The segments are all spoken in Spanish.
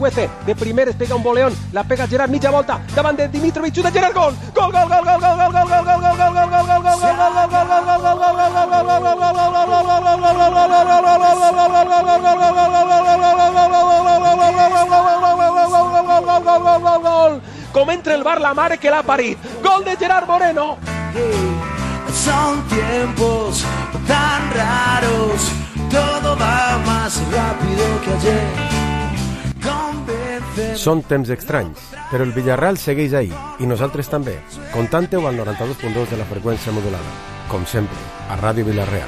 Cuece, de primeres pega un voleón, la pega Gerard, mitja volta, davant de Dimitrovic, xuta Gerard, gol! Gol, gol, gol, gol, gol, gol, gol, gol, gol, gol, gol, gol, gol, gol, gol, com entra el bar la mare que l'ha parit, gol de Gerard Moreno. Son tiempos tan raros, todo va más rápido que ayer. Són temps estranys, però el Villarreal segueix ahí, i nosaltres també. Contante-ho al 92.2 de la freqüència modulada. Com sempre, a Ràdio Villarreal.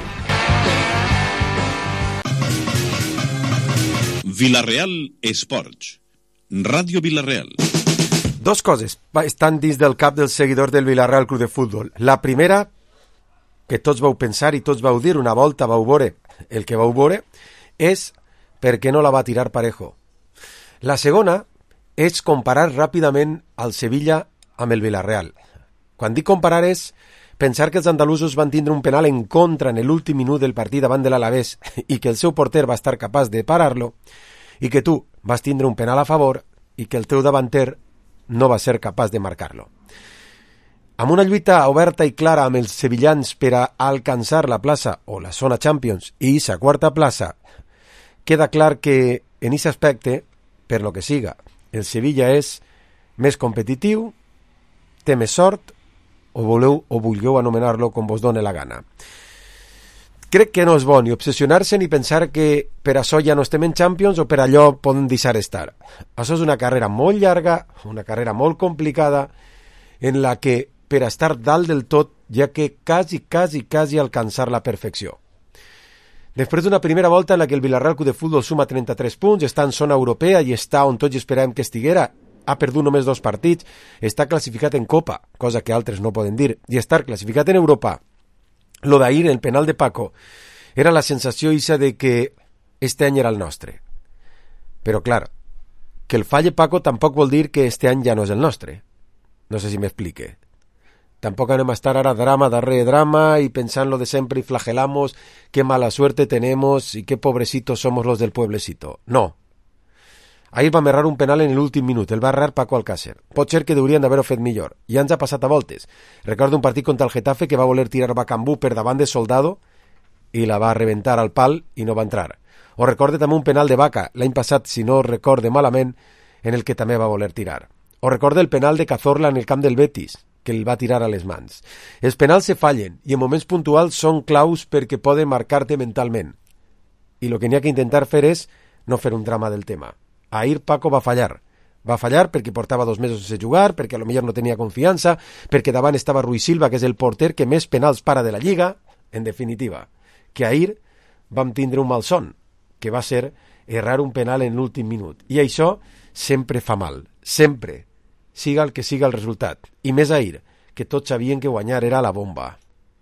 Villarreal Esports. Ràdio Villarreal. Dos coses estan dins del cap del seguidor del Villarreal Club de Futbol. La primera, que tots vau pensar i tots vau dir, una volta vau veure el que vau veure, és per què no la va tirar Parejo. La segona és comparar ràpidament el Sevilla amb el Villarreal. Quan dic comparar és pensar que els andalusos van tindre un penal en contra en l'últim minut del partit davant de l'Alavés i que el seu porter va estar capaç de parar-lo, i que tu vas tindre un penal a favor i que el teu davanter no va ser capaç de marcar-lo. Amb una lluita oberta i clara amb els sevillans per a alcançar la plaça o la zona Champions i aquesta quarta plaça, queda clar que en aquest aspecte, per lo que siga, el Sevilla és més competitiu, té més sort, o vulgueu anomenar-lo com vos doni la gana. Crec que no és bo ni obsessionar-se ni pensar que per això ja no estem en Champions o per allò podem deixar estar. Això és una carrera molt llarga, una carrera molt complicada, en la que per a estar dalt del tot ja que quasi alcançar la perfecció. Després d'una primera volta en la que el Villarreal Club de Futbol suma 33 punts, està en zona europea i està on tots esperàvem que estiguera, ha perdut només 2 partits, està classificat en Copa, cosa que altres no poden dir, i estar classificat en Europa. Lo d'ahir, el penal de Paco, era la sensació ixa de que este any era el nostre. Però clar, que el falle Paco tampoc vol dir que este any ja no és el nostre. No sé si m'explique. Tampoc anem a estar ara drama darrere drama y pensando de siempre y flagelamos qué mala suerte tenemos y qué pobrecitos somos los del pueblecito. No. Ahir vam errar un penal en l'últim minut, el va errar Paco Alcácer. Pot ser que deurien d'haver-ho fet millor. Ja ens ha passat a voltes. Recordo un partit contra el Getafe que va voler tirar Bacambú per davant de Soldado i la va reventar al pal i no va entrar. O recorde també un penal de Vaca l'any passat, si no recorde malament, en el que també va voler tirar. O recorde el penal de Cazorla en el camp del Betis, que el va tirar a les mans. Els penals se fallen i en moments puntuals són claus perquè poden marcar-te mentalment. I el que n'hi ha que intentar fer és no fer un drama del tema. Ahir Paco va fallar. Va fallar perquè portava 2 mesos sense jugar, perquè a lo millor no tenia confiança, perquè davant estava Rui Silva, que és el porter que més penals para de la Lliga. En definitiva, que ahir vam tindre un malson, que va ser errar un penal en l'últim minut. I això sempre fa mal. Sempre. Siga el que siga el resultat. I més ahir, que tots sabien que guanyar era la bomba.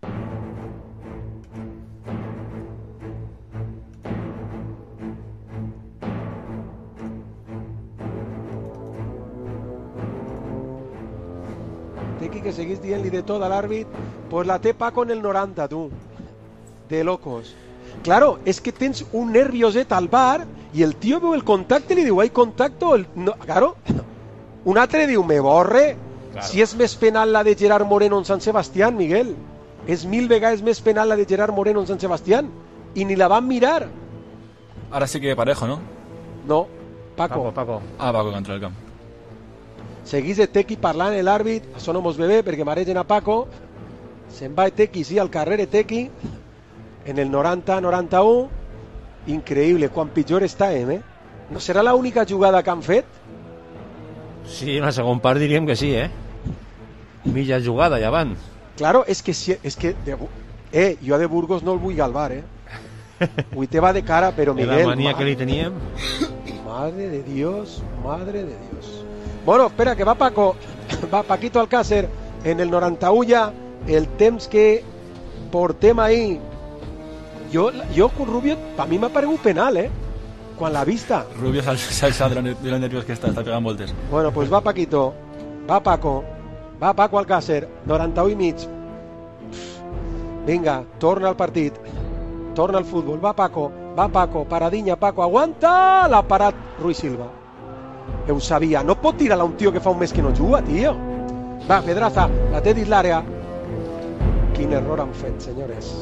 Tequi, que seguís dient-li de tot a l'àrbit, pues la té Paco en el 90, tu. De locos. Claro, es que tens un nervioset al bar i el tio veu el contacte i li diu, hay contacto? No, claro. Un altre diu, me borre. Claro. Si és més penal la de Gerard Moreno en Sant Sebastián, Miguel. És 1000 vegades més penal la de Gerard Moreno en Sant Sebastián. I ni la van mirar. Ara sí que Parejo, ¿no? No, Paco. Ah, Paco contra el camp. Seguís de Tequi parlant l'àrbit, això no mos ve bé perquè maregen a Paco. Se'n va Tequi, sí, al carrer Tequi. En el 90-91. Increïble, quan pitjor estàvem, No serà l'única jugada que han fet? Sí, en la segon part diríem que sí, Mitja jugada ja van. Claro, és que jo de Burgos no el vull al bar, Avui te va de cara, però Miguel... La mania que li teníem. Madre de Dios, madre de Dios. Bueno, espera, que va Paco, va Paquito Alcácer en el 91 ja, el temps que portem ahí. Jo con Rubio, para mi m'ha paregut penal, quan l'ha vista. Rubio s'ha alçat de los nervios que està pegant voltes. Bueno, pues va Paquito, va Paco Alcácer, 91 i mig. Vinga, torna al partit, torna al futbol, va Paco, paradinya Paco, aguanta, l'ha parat Rui Silva. Ho sabia. No pot tirar-la un tio que fa un mes que no juga, tio. Va, Pedraza, la té dins l'àrea. Quin error han fet, senyores.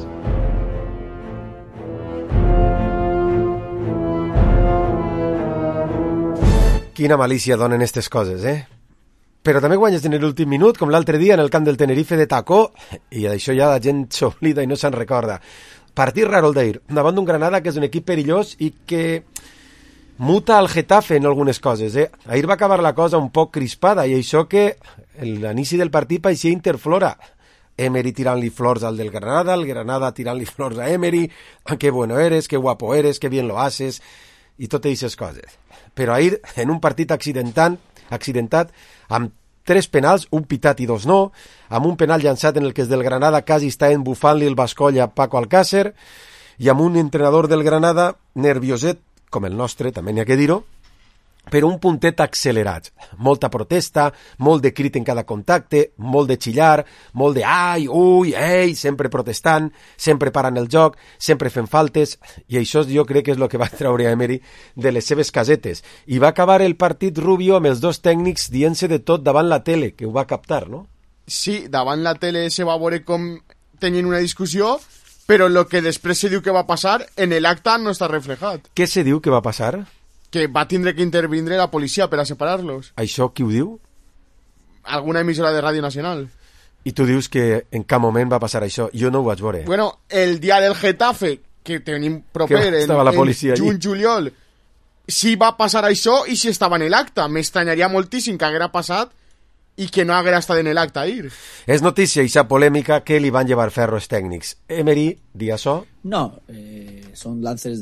Quina malícia donen aquestes coses, eh? Però també guanyes en l'últim minut, com l'altre dia en el camp del Tenerife de Tacó, i d'això ja la gent s'oblida i no se'n recorda. Partit raro el d'ahir, davant d'un Granada que és un equip perillós i que muta al Getafe en algunes coses, eh? Ahir va acabar la cosa un poc crispada, i això que l'inici del partit paeixia interflora. Emery tirant-li flors al del Granada, el Granada tirant-li flors a Emery, que bueno eres, que guapo eres, que bien lo haces, i totes aquestes coses. Però ahir, en un partit accidentat, amb 3 penals, un pitat i 2 no, amb un penal llançat en el que és del Granada quasi està embufant-li el Bascolla a Paco Alcácer, i amb un entrenador del Granada nervioset, com el nostre, també n'hi ha que dir-ho, però un puntet accelerat. Molta protesta, molt de crit en cada contacte, molt de xillar, molt de ai, ui, ei, sempre protestant, sempre parant el joc, sempre fent faltes, i això jo crec que és el que va treure a Emery de les seves casetes. I va acabar el partit Rubio amb els dos tècnics dient-se de tot davant la tele, que ho va captar, no? Sí, davant la tele se va veure com tenien una discussió, però el que després se diu que va passar en l'acte no està reflejat. Què se diu que va passar? Que va tindre que intervindre la policia per a separar-los. Això qui ho diu? Alguna emissora de Ràdio Nacional. I tu dius que en cap moment va passar això. Jo no ho vaig veure. Bueno, el dia del Getafe, que tenim proper en juny-juliol, si va passar això i si estava en l'acte. M'estranyaria moltíssim que haguera passat i que no haguera estat en l'acte ahir. És notícia i esa polèmica que li van llevar ferros tècnics. Emery, di això? No, son lances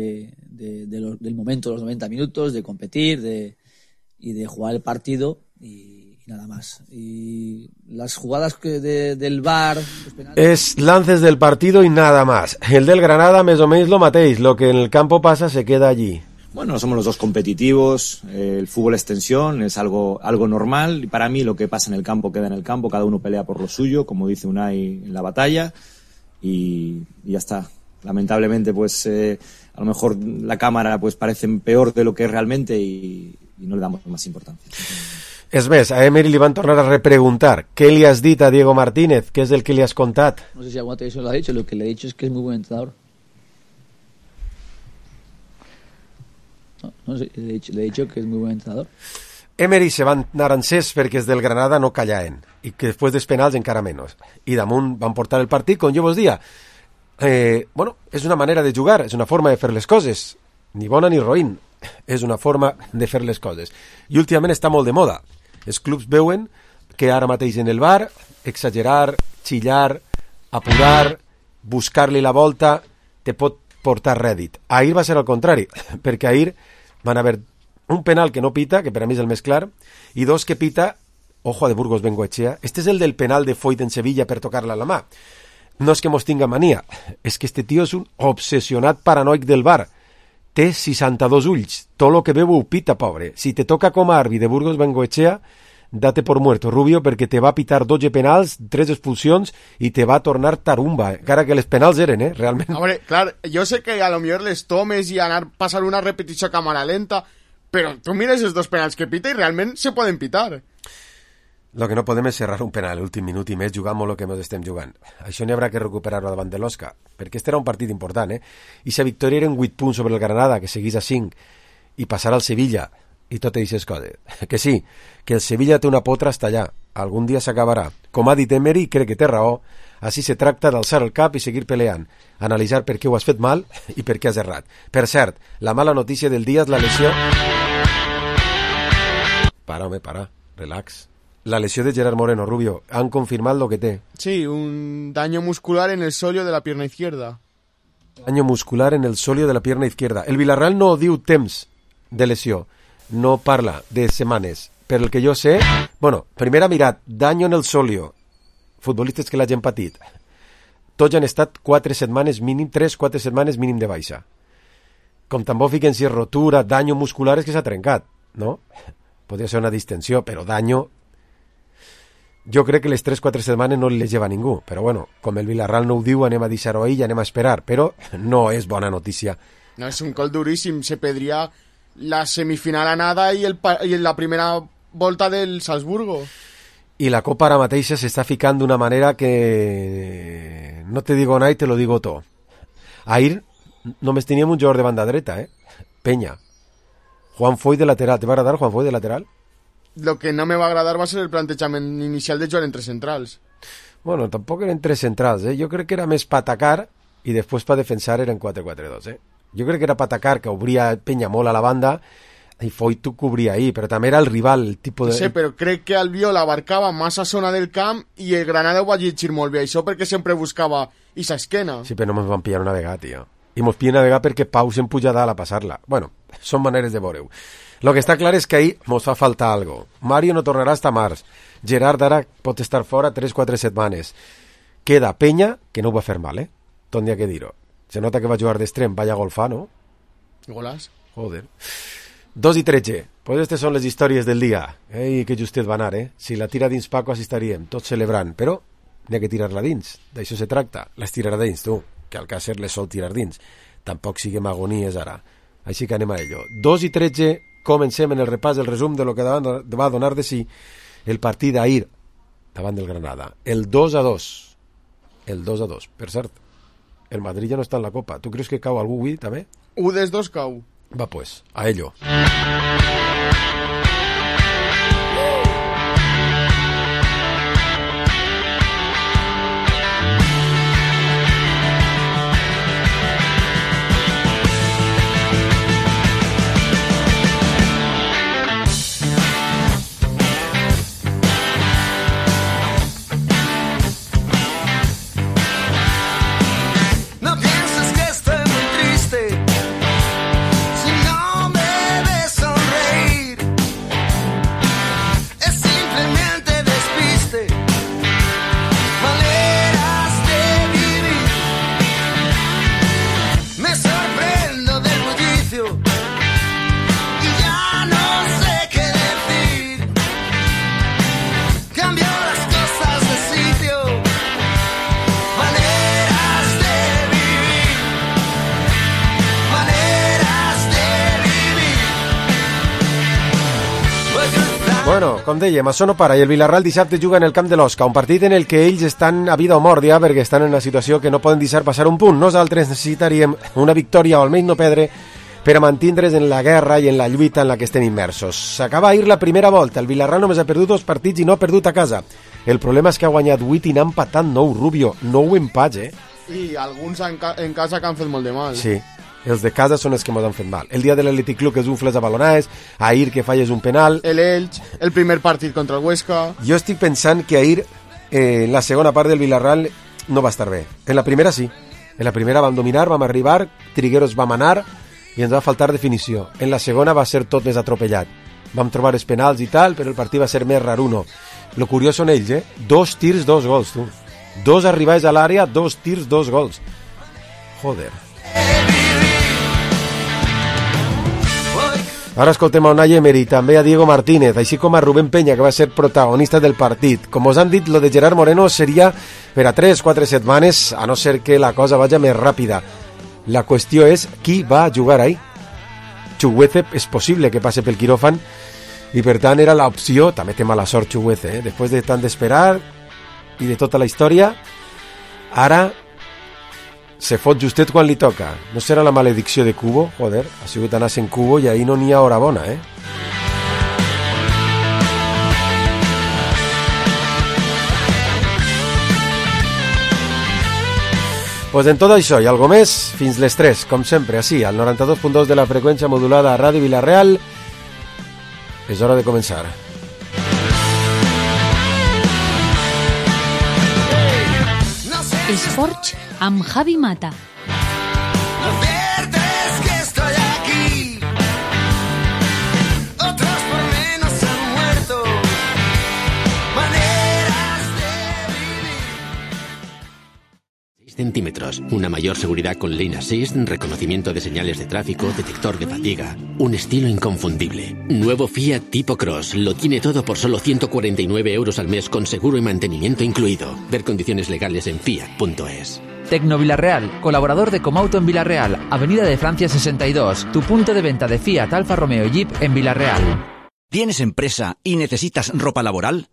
del momento, los 90 minutos, de competir y de jugar el partido y nada más. Y las jugadas del VAR... Es lances del partido y nada más. El del Granada, més o menys lo mateix. Lo que en el campo pasa se queda allí. Bueno, somos los dos competitivos, el fútbol es tensión, es algo normal, y para mí lo que pasa en el campo queda en el campo, cada uno pelea por lo suyo, como dice Unai en la batalla, y ya está. Lamentablemente, pues a lo mejor la cámara pues parece peor de lo que es realmente y no le damos más importancia. És més, a Emery li van tornar a repreguntar què li has dit a Diego Martínez, què és el que li has contat. No sé si alguna televisión lo ha dicho, lo que le he dicho es que es muy buen entrenador. No sé, le he dicho que es muy buen entrenador. Emery se van anar encès perquè els del Granada no callaven i que després dels penals encara menys. I damunt van portar el partit, com jo vos dia. Bueno, és una manera de jugar, és una forma de fer les coses. Ni bona ni roïn. És una forma de fer les coses. I últimament està molt de moda. Els clubs veuen que ara mateix en el bar exagerar, xillar, apurar, buscar-li la volta te pot portar rèdit. Ahir va ser al contrari, perquè ahir van haver un penal que no pita, que per a mi és el més clar, i 2 que pita, ojo de Burgos Bengoechea. Este és el del penal de Foyt en Sevilla per tocar-la a la mà. No és que mos tinga mania, és que este tio és un obsessionat paranoic del VAR. Té 62 ulls, tot lo que veu ho pita, pobre. Si te toca com a àrbitre de Burgos Bengoechea, date por muerto, Rubio, perquè te va pitar 12 penals, 3 expulsions i te va tornar tarumba, encara que les penals eren, realment. Hombre, clar, jo sé que a lo millor les tomes i anar passar una repetició a càmera lenta, però tu mires els 2 penals que pita i realment se poden pitar. Lo que no podem és cerrar un penal l'últim minut i més jugant molt el que ens estem jugant. Això n'hi haurà que recuperar-ho davant de l'Osca, perquè este era un partit important, I sa victòria eren 8 punts sobre el Granada, que seguís a 5, i passar al Sevilla, i totes aquestes coses. Que sí, que el Sevilla té una potra hasta allà. Algun dia s'acabarà. Com ha dit Emery, crec que té raó. Així se tracta d'alçar el cap i seguir peleant. Analitzar per què ho has fet mal i per què has errat. Per cert, la mala notícia del dia és la lesió... Para, home, para. Relax. La lesió de Gerard Moreno, Rubio. Han confirmat lo que té. Sí, un daño muscular en el solio de la pierna izquierda. Daño muscular en el solio de la pierna izquierda. El Villarreal no diu temps de lesió. No parla de setmanes. Per el que jo sé, bueno, primer ha mirat daño en el solio, futbolistes que l'hagin patit. Tots han estat 4 setmanes mínim, 3-4 setmanes mínim de baixa. Com tampoc fiquen si és rotura, daño muscular, és que s'ha trencat, no? Podria ser una distensió, però daño... Jo crec que les 3-4 setmanes no les lleva ningú, però bueno, com el Villarreal no ho diu, anem a deixar-ho ahí i anem a esperar, però no és bona notícia. No, és un col duríssim, se podria la semifinal anada i la primera volta del Salzburgo. I la Copa ara mateixa s'està ficant d'una manera que no te digo nada y te lo digo todo. Ahir només teníem un jugador de banda dreta, Peña. Juan Foy de lateral. ¿Te va agradar Juan Foy de lateral? Lo que no me va a agradar va a ser el plantejament inicial de jugar entre centrals. Bueno, tampoc eren tres centrals, Jo crec que era més per atacar i després per defensar eren 4-4-2, Jo crec que era per atacar, que obria Peña molt a la banda i Foy tu cobria ahí, però també era el rival, el tipus de... Sí, però crec que Albiol abarcava massa zona del camp i el Granada ho va llegir molt bé, això perquè sempre buscava esa esquena. Sí, però no ens van pillar una vegada, tio. I mos pillen una vegada perquè Pau se'n puja dalt a passar-la. Bueno, són maneres de veure-ho. Lo que està clar és que ahir mos fa faltar algo. Mario no tornarà hasta març. Gerard ara pot estar fora 3-4 setmanes. Queda Peña, que no ho va fer mal, Tot n'hi ha que dir-ho. Se nota que va jugar d'extrem, vaya golfar, no? Golàs. Joder. 2 i 13. Pues aquestes són les històries del dia. Ei, que justet va anar, Si la tira dins Paco, així estaríem, tots celebrant. Però n'hi ha que tirar-la dins. D'això se tracta. Les tirarà dins, tu. Que Alcácer les sol tirar dins. Tampoc siguem agonies ara. Així que anem a ello. 2 i 13, comencem en el repàs del resum de lo que va donar de si el partit d'ahir davant del Granada. El 2-2. El 2-2. Per cert, el Madrid ja no està en la Copa. Tu creus que cau algú avui, també? 1-2 cau. Va pues, a ello. Bueno, com dèiem, això no para i el Villarreal dissabte juga en el camp de l'Osca, un partit en el que ells estan a vida o mort ja perquè estan en una situació que no poden deixar passar un punt. Nosaltres necessitaríem una victòria o almenys no perdre per a mantindre's en la guerra i en la lluita en la que estem immersos. S'acaba ahir la primera volta, el Villarreal només ha perdut 2 partits i no ha perdut a casa. El problema és que ha guanyat 8 i n'ha empatat 9, Rubio, 9 empats, I alguns en casa que han fet molt de mal. Sí. Els de casa són els que mos han fet mal. El dia de l'Atlètic Club és un fles a balonades, ahir que falles un penal... El Elx, el primer partit contra el Huesca... Jo estic pensant que ahir, en la segona part del Villarreal, no va estar bé. En la primera sí. En la primera vam dominar, vam arribar, Trigueros vam anar i ens va faltar definició. En la segona va ser tot més atropellat. Vam trobar els penals i tal, però el partit va ser més raruno. Lo curiós són ells, 2 tirs, 2 gols, tu. 2 arribades a l'àrea, 2 tirs, 2 gols. Joder. Ara escoltem a Unai Emery, també a Diego Martínez, així com a Rubén Peña, que va ser protagonista del partit. Com us han dit, lo de Gerard Moreno seria per a 3-4 setmanes, a no ser que la cosa vagi més ràpida. La qüestió és qui va jugar ahí. Chukwueze és possible que passe pel quiròfan i per tant era l'opció, també té mala sort Chukwueze, després de tant d'esperar i de tota la història, ara se fot justet quan li toca. No serà la maledicció de Cubo? Joder, ha sigut anar-se en Cubo i ahí no n'hi ha hora bona, Pues en tot això i algo més, fins les 3, com sempre, així, al 92.2 de la freqüència modulada a Ràdio Vilareal. És hora de començar. Esports amb Javi Mata. Centímetros, una mayor seguridad con Lane Assist, reconocimiento de señales de tráfico, detector de fatiga, un estilo inconfundible. Nuevo Fiat Tipo Cross, lo tiene todo por solo 149 € al mes con seguro y mantenimiento incluido. Ver condiciones legales en fiat.es. Tecno Villarreal, colaborador de Comauto en Villarreal, Avenida de Francia 62, tu punto de venta de Fiat, Alfa Romeo y Jeep en Villarreal. ¿Tienes empresa y necesitas ropa laboral?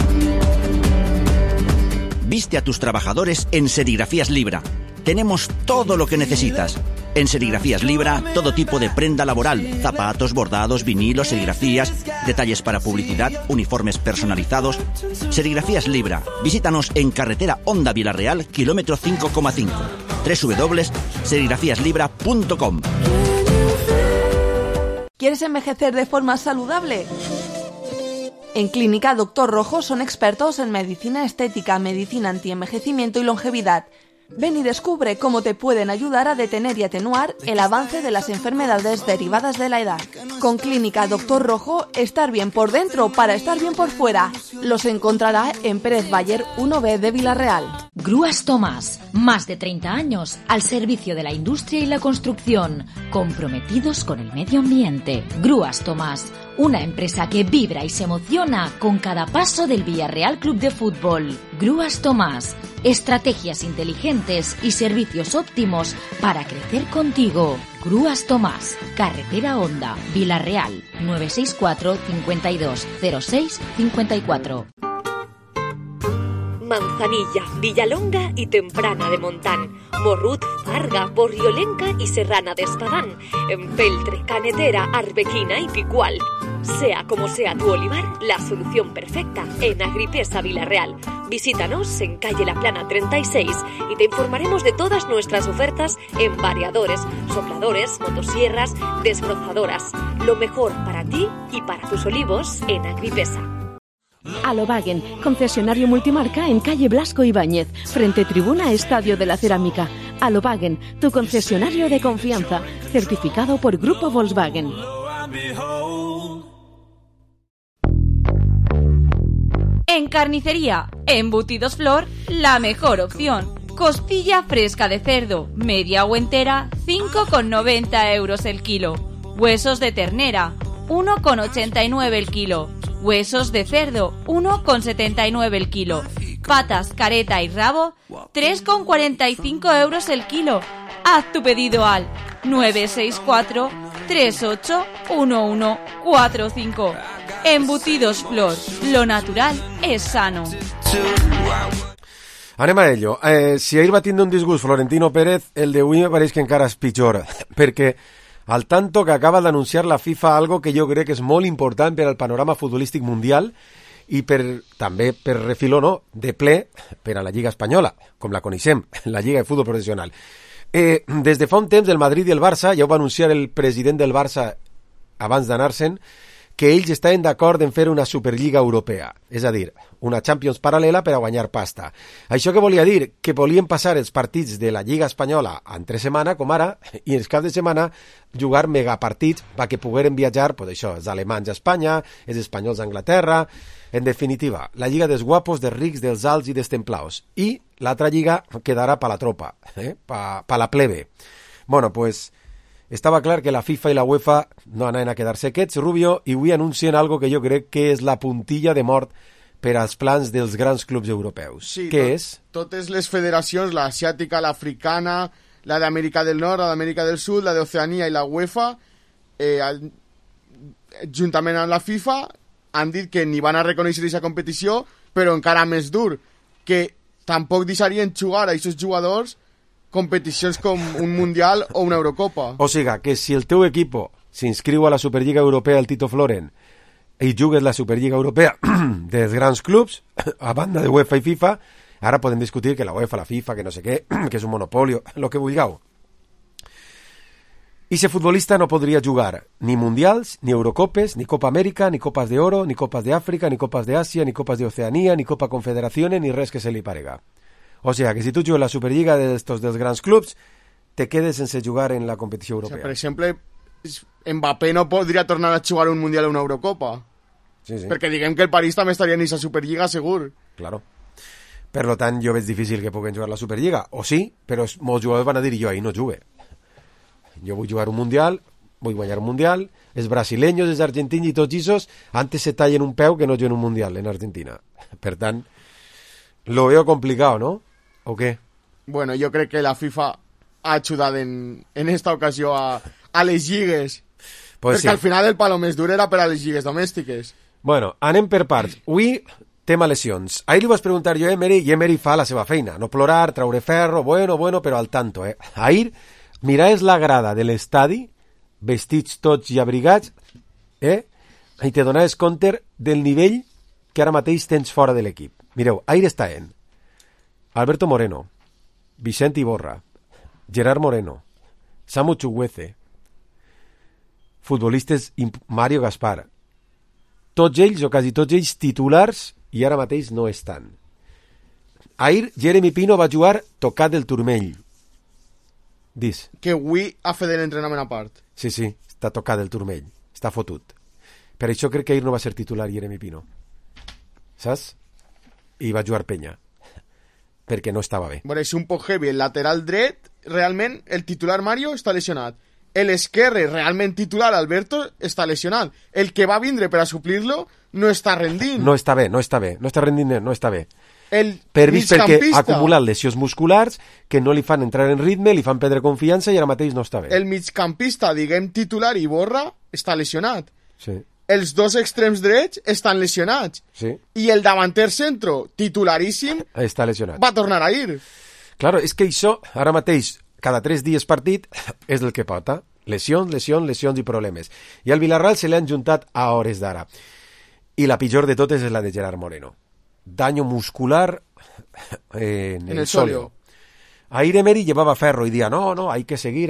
Viste a tus trabajadores en Serigrafías Libra. Tenemos todo lo que necesitas. En Serigrafías Libra, todo tipo de prenda laboral, zapatos, bordados, vinilos, serigrafías, detalles para publicidad, uniformes personalizados. Serigrafías Libra. Visítanos en carretera Honda Villarreal, kilómetro 5,5. www.serigrafíaslibra.com. ¿Quieres envejecer de forma saludable? En Clínica Dr. Rojo son expertos en medicina estética, medicina antienvejecimiento y longevidad. Ven y descubre cómo te pueden ayudar a detener y atenuar el avance de las enfermedades derivadas de la edad. Con Clínica Dr. Rojo, estar bien por dentro para estar bien por fuera. Los encontrará en Pérez Bayer 1B de Villarreal. Grúas Tomás, más de 30 años al servicio de la industria y la construcción, comprometidos con el medio ambiente. Grúas Tomás, una empresa que vibra y se emociona con cada paso del Villarreal Club de Fútbol. Grúas Tomás, estrategias inteligentes y servicios óptimos para crecer contigo. Grúas Tomás, carretera Honda, Villarreal, 964 52 06 54. Manzanilla, Villalonga y Temprana de Montán, Morrut, Farga, Borriolenca y Serrana de Espadán, Empeltre, Canetera, Arbequina y Picual. Sea como sea tu olivar, la solución perfecta en Agripesa Villarreal. Visítanos en calle La Plana 36 y te informaremos de todas nuestras ofertas en variadores, sopladores, motosierras, desbrozadoras. Lo mejor para ti y para tus olivos en Agripesa. Alobagen, concesionario multimarca en calle Blasco Ibáñez, frente tribuna Estadio de la Cerámica. Alobagen, tu concesionario de confianza, certificado por Grupo Volkswagen. En carnicería, Embutidos Flor, la mejor opción. Costilla fresca de cerdo, media o entera, 5,90 euros el kilo. Huesos de ternera, 1,89 el kilo. Huesos de cerdo, 1,79 el kilo. Patas, careta y rabo, 3,45 euros el kilo. Haz tu pedido al 964 381145. Embutidos Flor, lo natural es sano. Anem a ello. Si ahir va tindre un disgust Florentino Pérez, el d'avui me pareix que encara és pitjor, perquè al tanto que acaba d'anunciar la FIFA algo que jo crec que és molt important per al panorama futbolístic mundial i també per refiló, no?, de ple per a la Lliga Espanyola, com la coneixem, la Lliga de Futbol Professional. Des de fa un temps el Madrid i el Barça, ja ho va anunciar el president del Barça abans d'anar-se'n, que ells estaven d'acord en fer una Superliga Europea, és a dir, una Champions paral·lela per a guanyar pasta. Això què volia dir? Que volien passar els partits de la Lliga Espanyola entre setmana, com ara, i els caps de setmana jugar megapartits perquè pogueren viatjar, pues això, els alemanys a Espanya, els espanyols a Anglaterra, en definitiva, la Lliga dels guapos, dels rics, dels alts i dels templaos. I l'altra lliga quedarà pa la tropa, pa la plebe. Bueno, pues estava clar que la FIFA i la UEFA no anaven a quedar-se quiets, Rubio, i avui anuncien algo que jo crec que és la puntilla de mort per als plans dels grans clubs europeus. Sí, què és? Totes les federacions, l'asiàtica, l'africana, la d'Amèrica del Nord, la d'Amèrica del Sud, la d'Oceania i la UEFA, juntament amb la FIFA, han dit que ni van a reconèixer aquesta competició, però encara més dur, que tampoc deixarien jugar a aquests jugadors competicions com un Mundial o una Eurocopa. O sigui, que si el teu equipo s'inscriu a la Superliga Europea del Tito Floren i jugues la Superliga Europea dels grans clubs, a banda de UEFA i FIFA, ara podem discutir que la UEFA, la FIFA, que no sé què, que és un monopolio, lo que vulgueu. I ese futbolista no podria jugar ni Mundials, ni Eurocopes, ni Copa Amèrica, ni Copas de Oro, ni Copas de Àfrica, ni Copas de Àsia, ni Copas de Oceanía, ni Copa Confederaciones, ni res que se li parega. O sea, que si tu jugues la Superliga dels grans clubs, te quedes sense jugar en la competició europea. O sea, per exemple, Mbappé no podria tornar a jugar un Mundial o una Eurocopa. Sí, sí. Perquè diguem que el París també estaria en aquesta Superliga, segur. Claro. Per lo tant, jo veig difícil que puguen jugar la Superliga. O sí, però molts jugadors van a dir, jo ahí no jugue. Jo vull jugar un Mundial, vull guanyar un Mundial, els brasileños, els argentins i tots esos antes se tallen un peu que no juguen un Mundial en Argentina. Per tant, lo veo complicado, ¿no? ¿O qué? Bueno, jo crec que la FIFA ha ajudat en esta ocasió a les lligues. Pues perquè al final el palo més dur era per a les lligues domèstiques. Bueno, anem per parts. Avui, tema lesions. Ahir li vas preguntar jo a Emery i Emery fa la seva feina. No plorar, traure ferro, bueno, però al tanto, Ahir, miraves la grada de l'estadi, vestits tots i abrigats, i te donaves compte del nivell que ara mateix tens fora de l'equip. Mireu, ahir estaven Alberto Moreno, Vicente Iborra, Gerard Moreno, Samu Chukwueze, futbolistes Mario Gaspar, tots ells o quasi tots ells titulars i ara mateix no estan. Ahir Jeremy Pino va jugar tocat del turmell. Dis. Que avui ha fet l'entrenament a part. Sí, està tocat del turmell, està fotut. Per això crec que ahir no va ser titular Jeremy Pino. Saps? I va jugar penya. Perquè no estava bé. Bueno, és un poc heavy. El lateral dret, realment, el titular Mario està lesionat. El esquerre, realment titular, Alberto, està lesionat. El que va vindre per a suplir-lo no està rendint. No està bé. No està rendint, no està bé. El per vist perquè ha acumulat lesions musculars que no li fan entrar en ritme, li fan perdre confiança i ara mateix no està bé. El migcampista, diguem titular, Iborra, està lesionat. Sí. Els dos extrems drets estan lesionats. Sí. I el davanter centro, titularíssim, està lesionat. Va tornar a ir. Claro, és que això, ara mateix, cada 3 dies partit, és el que pota. Lesions i problemes. I al Villarreal se li han juntat a hores d'ara. I la pitjor de totes és la de Gerard Moreno. Daño muscular en el sóleo. Ahir Emery llevaba ferro y decía, no, hay que seguir.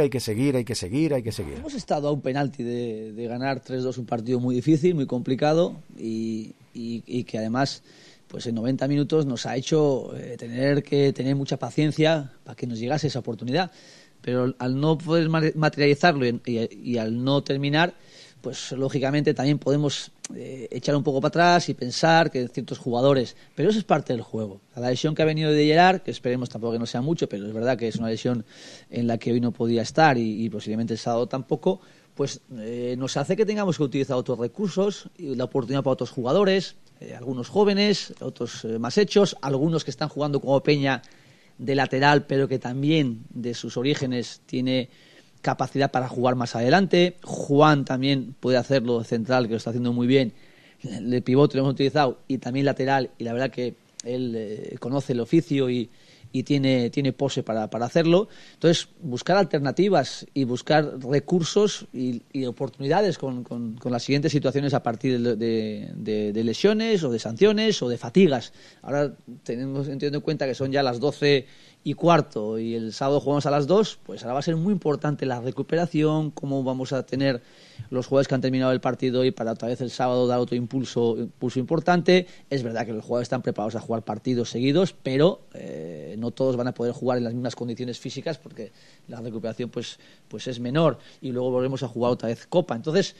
Hemos estado a un penalti de ganar 3-2 un partido muy difícil, muy complicado y que además pues en 90 minutos nos ha hecho tener que tener mucha paciencia para que nos llegase esa oportunidad. Pero al no poder materializarlo y al no terminar, pues lógicamente también podemos echar un poco para atrás y pensar que ciertos jugadores, pero eso es parte del juego. La lesión que ha venido de Gerard, que esperemos tampoco que no sea mucho, pero es verdad que es una lesión en la que hoy no podía estar y posiblemente el sábado tampoco, pues nos hace que tengamos que utilizar otros recursos y la oportunidad para otros jugadores, algunos jóvenes, otros más hechos, algunos que están jugando como Peña de lateral, pero que también de sus orígenes tiene capacidad para jugar más adelante. Juan también puede hacerlo de central, que lo está haciendo muy bien. El pivote lo hemos utilizado y también lateral, y la verdad que él conoce el oficio y tiene pose para hacerlo. Entonces, buscar alternativas y buscar recursos y oportunidades con las siguientes situaciones a partir de lesiones o de sanciones o de fatigas. Ahora teniendo en cuenta que son ya las 12:15 y el sábado jugamos a las 2, pues ahora va a ser muy importante la recuperación, cómo vamos a tener los jugadores que han terminado el partido y para otra vez el sábado dar otro impulso importante. Es verdad que los jugadores están preparados a jugar partidos seguidos, pero no todos van a poder jugar en las mismas condiciones físicas porque la recuperación pues es menor y luego volvemos a jugar otra vez Copa. Entonces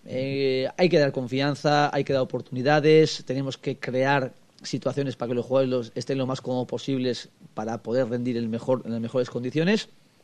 hay que dar confianza, hay que dar oportunidades, tenemos que crear situaciones para que los jugadores estén lo más cómodos posibles para poder rendir en las mejores condiciones.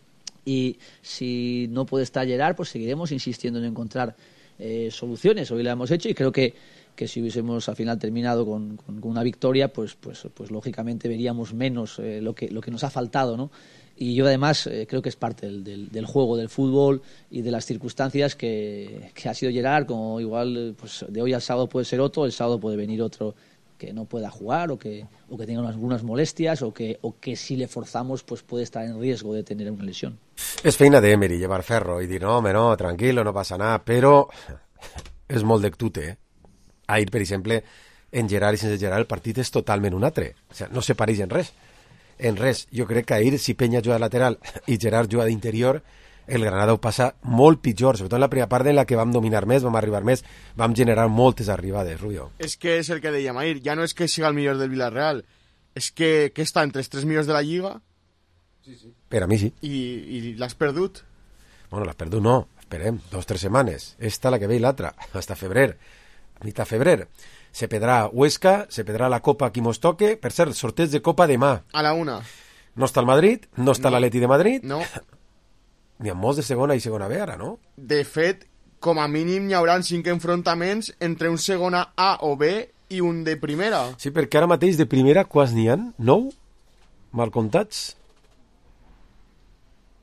Y si no puede estar Gerard, pues seguiremos insistiendo en encontrar soluciones. Hoy la hemos hecho y creo que si hubiésemos al final terminado con una victoria, pues lógicamente veríamos menos lo que nos ha faltado, ¿no? Y yo además creo que es parte del juego del fútbol y de las circunstancias que ha sido Gerard, como igual pues de hoy al sábado puede ser otro, el sábado puede venir otro que no pueda jugar o que tenga algunas molestias o que si le forzamos pues puede estar en riesgo de tener una lesión. És feina d'Emery llevar ferro i dir no, tranquilo, no passa nada, però és molt d'actute. Ahir, per exemple, en Gerard i sense Gerard el partit és totalment un altre. O sigui, no se pareix en res. En res. Jo crec que ahir, si Peña juga de lateral i Gerard juga d'interior, el Granada ho passa molt pitjor, sobretot en la primera part en la que vam dominar més, vam arribar més, vam generar moltes arribades, Rubio. És que és el que dèiem ahir, ja no és que siga el millor del Villarreal, és que està entre els 3 millors de la Lliga. Sí. Per a mi sí. I l'has perdut? Bueno, l'has perdut no, esperem, 2 o 3 setmanes. Esta la que ve i l'altra, hasta febrer. A mitjà febrer. Se perdrà Huesca, se perdrà la Copa qui mos toque. Per cert, sorteig de Copa demà. A la 1. No està el Madrid, no està l'Atleti de Madrid. No. N'hi ha molts de segona i segona B ara, no? De fet, com a mínim hi haurà 5 enfrontaments entre un segona A o B i un de primera. Sí, perquè ara mateix de primera quants n'hi ha? 9? Mal comptats?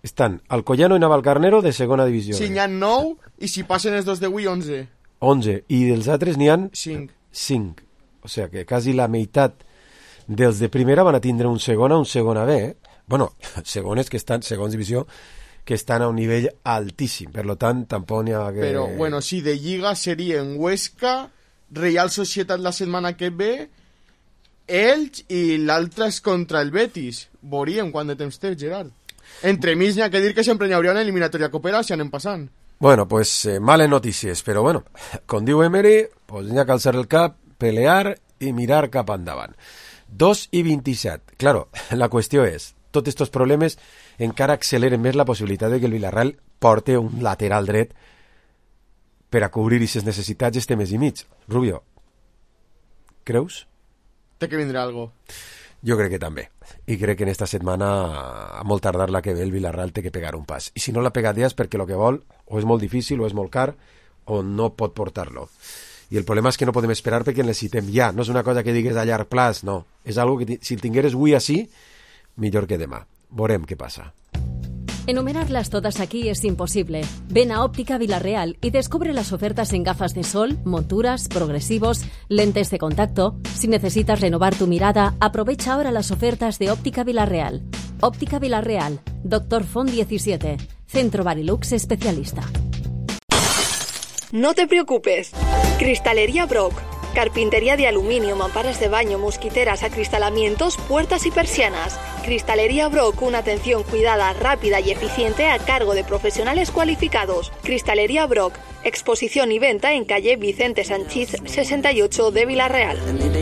Estan Alcoyano i Navalcarnero de segona divisió. Sí, n'hi ha 9, i si passen els dos de avui, 11. 11, i dels altres n'hi ha 5. O sea que quasi la meitat dels de primera van a tindre un segona B, eh? Bueno, segones que estan, segons divisió, que estan a un nivell altíssim, per lo tant, tampoc n'hi ha que... Però, bueno, sí, de Lliga serien Huesca, Real Societat la setmana que ve, Elx, i l'altre és contra el Betis. Veuríem quant de temps té, Gerard. Entremig n'hi ha que dir que sempre n'hi hauria una eliminatòria copera si anem passant. Bueno, pues males notícies, però bueno, com diu Emery, pues n'hi ha que alçar el cap, pelear i mirar cap endavant. 2 i 27. Claro, la qüestió és, tots estos problemes encara acceleren més la possibilitat de que el Villarreal porte un lateral dret per a cobrir aquestes necessitats este mes i mig. Rubio, creus? Té que vindre algo. Jo crec que també. I crec que en esta setmana, a molt tardar la que ve, el Villarreal té que pegar un pas. I si no l'ha pegat ja és perquè el que vol o és molt difícil o és molt car o no pot portar-lo. I el problema és que no podem esperar perquè necessitem ja. No és una cosa que digues a llarg plaç, no. És algo que si el tingueres avui així, millor que demà. Veurem què passa. Enumerarlas todas aquí es imposible. Ven a Óptica Villarreal y descubre las ofertas en gafas de sol, monturas, progresivos, lentes de contacto. Si necesitas renovar tu mirada, aprovecha ahora las ofertas de Óptica Villarreal. Óptica Villarreal, Dr. Font 17, Centro Barilux Especialista. No te preocupes. Cristalería Brock. Carpintería de aluminio, mamparas de baño, mosquiteras, acristalamientos, puertas y persianas. Cristalería Brock, una atención cuidada, rápida y eficiente a cargo de profesionales cualificados. Cristalería Brock, exposición y venta en calle Vicente Sanchís 68 de Villarreal.